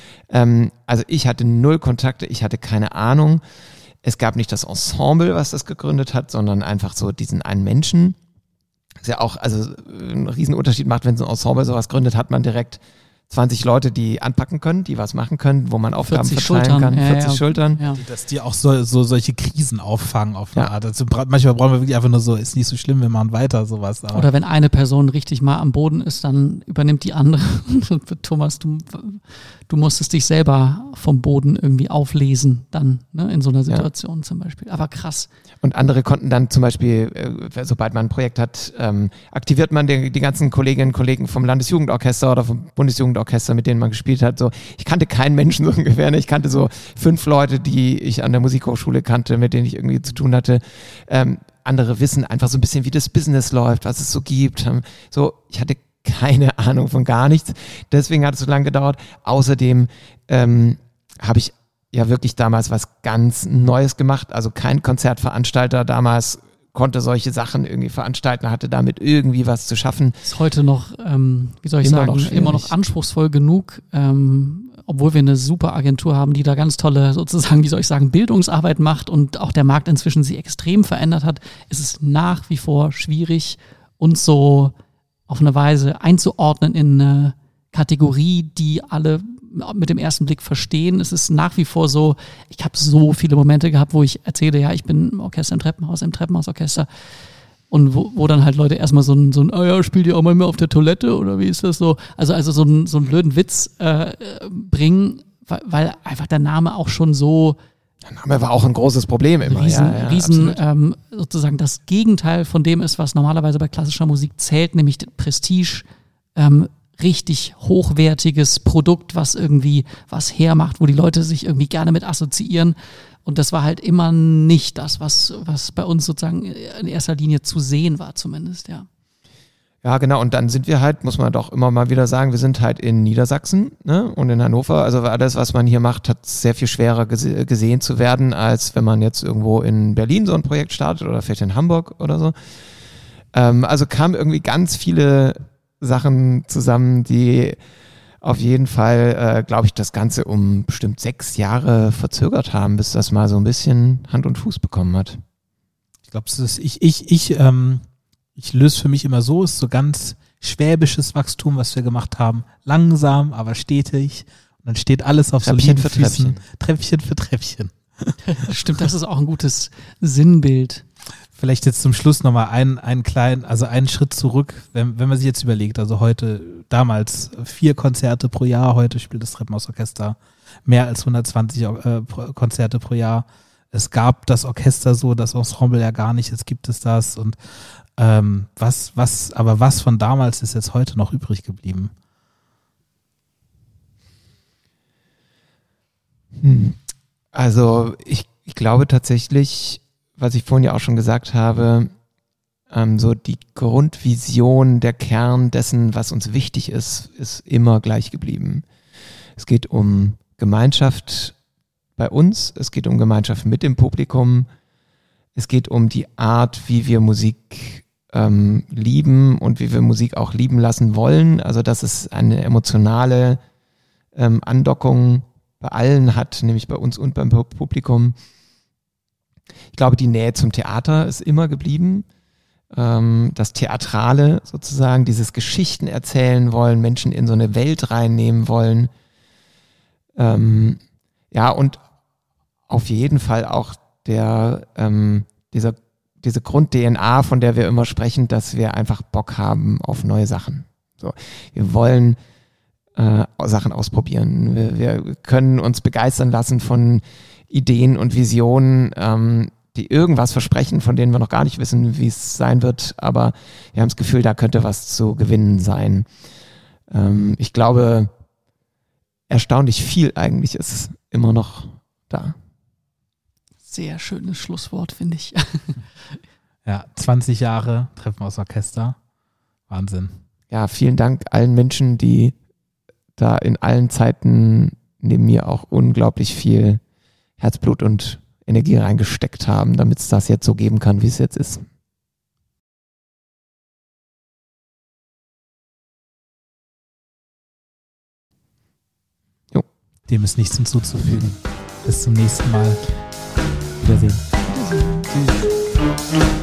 Ähm, also ich hatte null Kontakte, ich hatte keine Ahnung. Es gab nicht das Ensemble, was das gegründet hat, sondern einfach so diesen einen Menschen. Das ist ja auch, also ein Riesenunterschied macht, wenn so ein Ensemble sowas gründet, hat man direkt zwanzig Leute, die anpacken können, die was machen können, wo man Aufgaben verteilen Schultern, kann, ja, vierzig ja. Schultern. Ja. Dass die auch so, so solche Krisen auffangen auf eine Ja. Art. Also, bra- manchmal brauchen wir wirklich einfach nur so, ist nicht so schlimm, wir machen weiter, sowas. Aber Oder wenn eine Person richtig mal am Boden ist, dann übernimmt die andere. Thomas, du, du musstest dich selber vom Boden irgendwie auflesen, dann, ne, in so einer Situation ja. zum Beispiel. Aber krass. Und andere konnten dann zum Beispiel, äh, sobald man ein Projekt hat, ähm, aktiviert man die, die ganzen Kolleginnen und Kollegen vom Landesjugendorchester oder vom Bundesjugendorchester, mit denen man gespielt hat. So, ich kannte keinen Menschen so ungefähr. Ne? Ich kannte so fünf Leute, die ich an der Musikhochschule kannte, mit denen ich irgendwie zu tun hatte. Ähm, andere wissen einfach so ein bisschen, wie das Business läuft, was es so gibt. Ähm, so, ich hatte keine Ahnung von gar nichts. Deswegen hat es so lange gedauert. Außerdem ähm, habe ich ja wirklich damals was ganz Neues gemacht. Also kein Konzertveranstalter damals konnte solche Sachen irgendwie veranstalten, hatte damit irgendwie was zu schaffen. Ist heute noch, ähm, wie soll ich Immer sagen, noch schwierig. immer noch anspruchsvoll genug, ähm, obwohl wir eine super Agentur haben, die da ganz tolle, sozusagen, wie soll ich sagen, Bildungsarbeit macht und auch der Markt inzwischen sich extrem verändert hat, ist es nach wie vor schwierig, uns so auf eine Weise einzuordnen in eine Kategorie, die alle mit dem ersten Blick verstehen. Es ist nach wie vor so, ich habe so viele Momente gehabt, wo ich erzähle, ja, ich bin im Orchester im Treppenhaus, im Treppenhausorchester und wo, wo dann halt Leute erstmal so ein, so ein, ah ja, spielt ihr auch mal mehr auf der Toilette oder wie ist das so? Also, also so, ein, so einen blöden Witz äh, bringen, weil, weil einfach der Name auch schon so Der Name war auch ein großes Problem immer. Riesen, ja, ja, Riesen ähm, sozusagen das Gegenteil von dem ist, was normalerweise bei klassischer Musik zählt, nämlich Prestige, ähm, richtig hochwertiges Produkt, was irgendwie was hermacht, wo die Leute sich irgendwie gerne mit assoziieren. Und das war halt immer nicht das, was, was bei uns sozusagen in erster Linie zu sehen war, zumindest, ja. Ja, genau. Und dann sind wir halt, muss man doch immer mal wieder sagen, wir sind halt in Niedersachsen, ne? Und in Hannover. Also alles, was man hier macht, hat sehr viel schwerer gese- gesehen zu werden, als wenn man jetzt irgendwo in Berlin so ein Projekt startet oder vielleicht in Hamburg oder so. Ähm, also kamen irgendwie ganz viele Sachen zusammen, die auf jeden Fall, äh, glaube ich, das Ganze um bestimmt sechs Jahre verzögert haben, bis das mal so ein bisschen Hand und Fuß bekommen hat. Ich glaube, es ist, ich, ich, ich, ähm, ich löse für mich immer so, ist so ganz schwäbisches Wachstum, was wir gemacht haben. Langsam, aber stetig. Und dann steht alles auf Treppchen soliden für Füßen. Treppchen. Treppchen für Treppchen. Stimmt, das ist auch ein gutes Sinnbild. Vielleicht jetzt zum Schluss nochmal einen, einen kleinen, also einen Schritt zurück, wenn, wenn man sich jetzt überlegt, also heute, damals vier Konzerte pro Jahr, heute spielt das Treppenhausorchester mehr als hundertzwanzig äh, Konzerte pro Jahr. Es gab das Orchester so, das Ensemble ja gar nicht, jetzt gibt es das und ähm, was, was, aber was von damals ist jetzt heute noch übrig geblieben? Hm. Also ich, ich glaube tatsächlich, was ich vorhin ja auch schon gesagt habe, ähm, so die Grundvision, der Kern dessen, was uns wichtig ist, ist immer gleich geblieben. Es geht um Gemeinschaft bei uns, es geht um Gemeinschaft mit dem Publikum, es geht um die Art, wie wir Musik ähm, lieben und wie wir Musik auch lieben lassen wollen. Also dass es eine emotionale ähm, Andockung bei allen hat, nämlich bei uns und beim Publikum. Ich glaube, die Nähe zum Theater ist immer geblieben. Ähm, das Theatrale sozusagen, dieses Geschichten erzählen wollen, Menschen in so eine Welt reinnehmen wollen. Ähm, ja, und auf jeden Fall auch der, ähm, dieser, diese Grund-D N A, von der wir immer sprechen, dass wir einfach Bock haben auf neue Sachen. So, wir wollen äh, Sachen ausprobieren. Wir, wir können uns begeistern lassen von Ideen und Visionen, ähm, die irgendwas versprechen, von denen wir noch gar nicht wissen, wie es sein wird, aber wir haben das Gefühl, da könnte was zu gewinnen sein. Ähm, ich glaube, erstaunlich viel eigentlich ist immer noch da. Sehr schönes Schlusswort, finde ich. Ja, zwanzig Jahre Treppenhausorchester. Wahnsinn. Ja, vielen Dank allen Menschen, die da in allen Zeiten neben mir auch unglaublich viel Herzblut und Energie reingesteckt haben, damit es das jetzt so geben kann, wie es jetzt ist. Jo. Dem ist nichts hinzuzufügen. Bis zum nächsten Mal. Wiedersehen. Wiedersehen. Tschüss.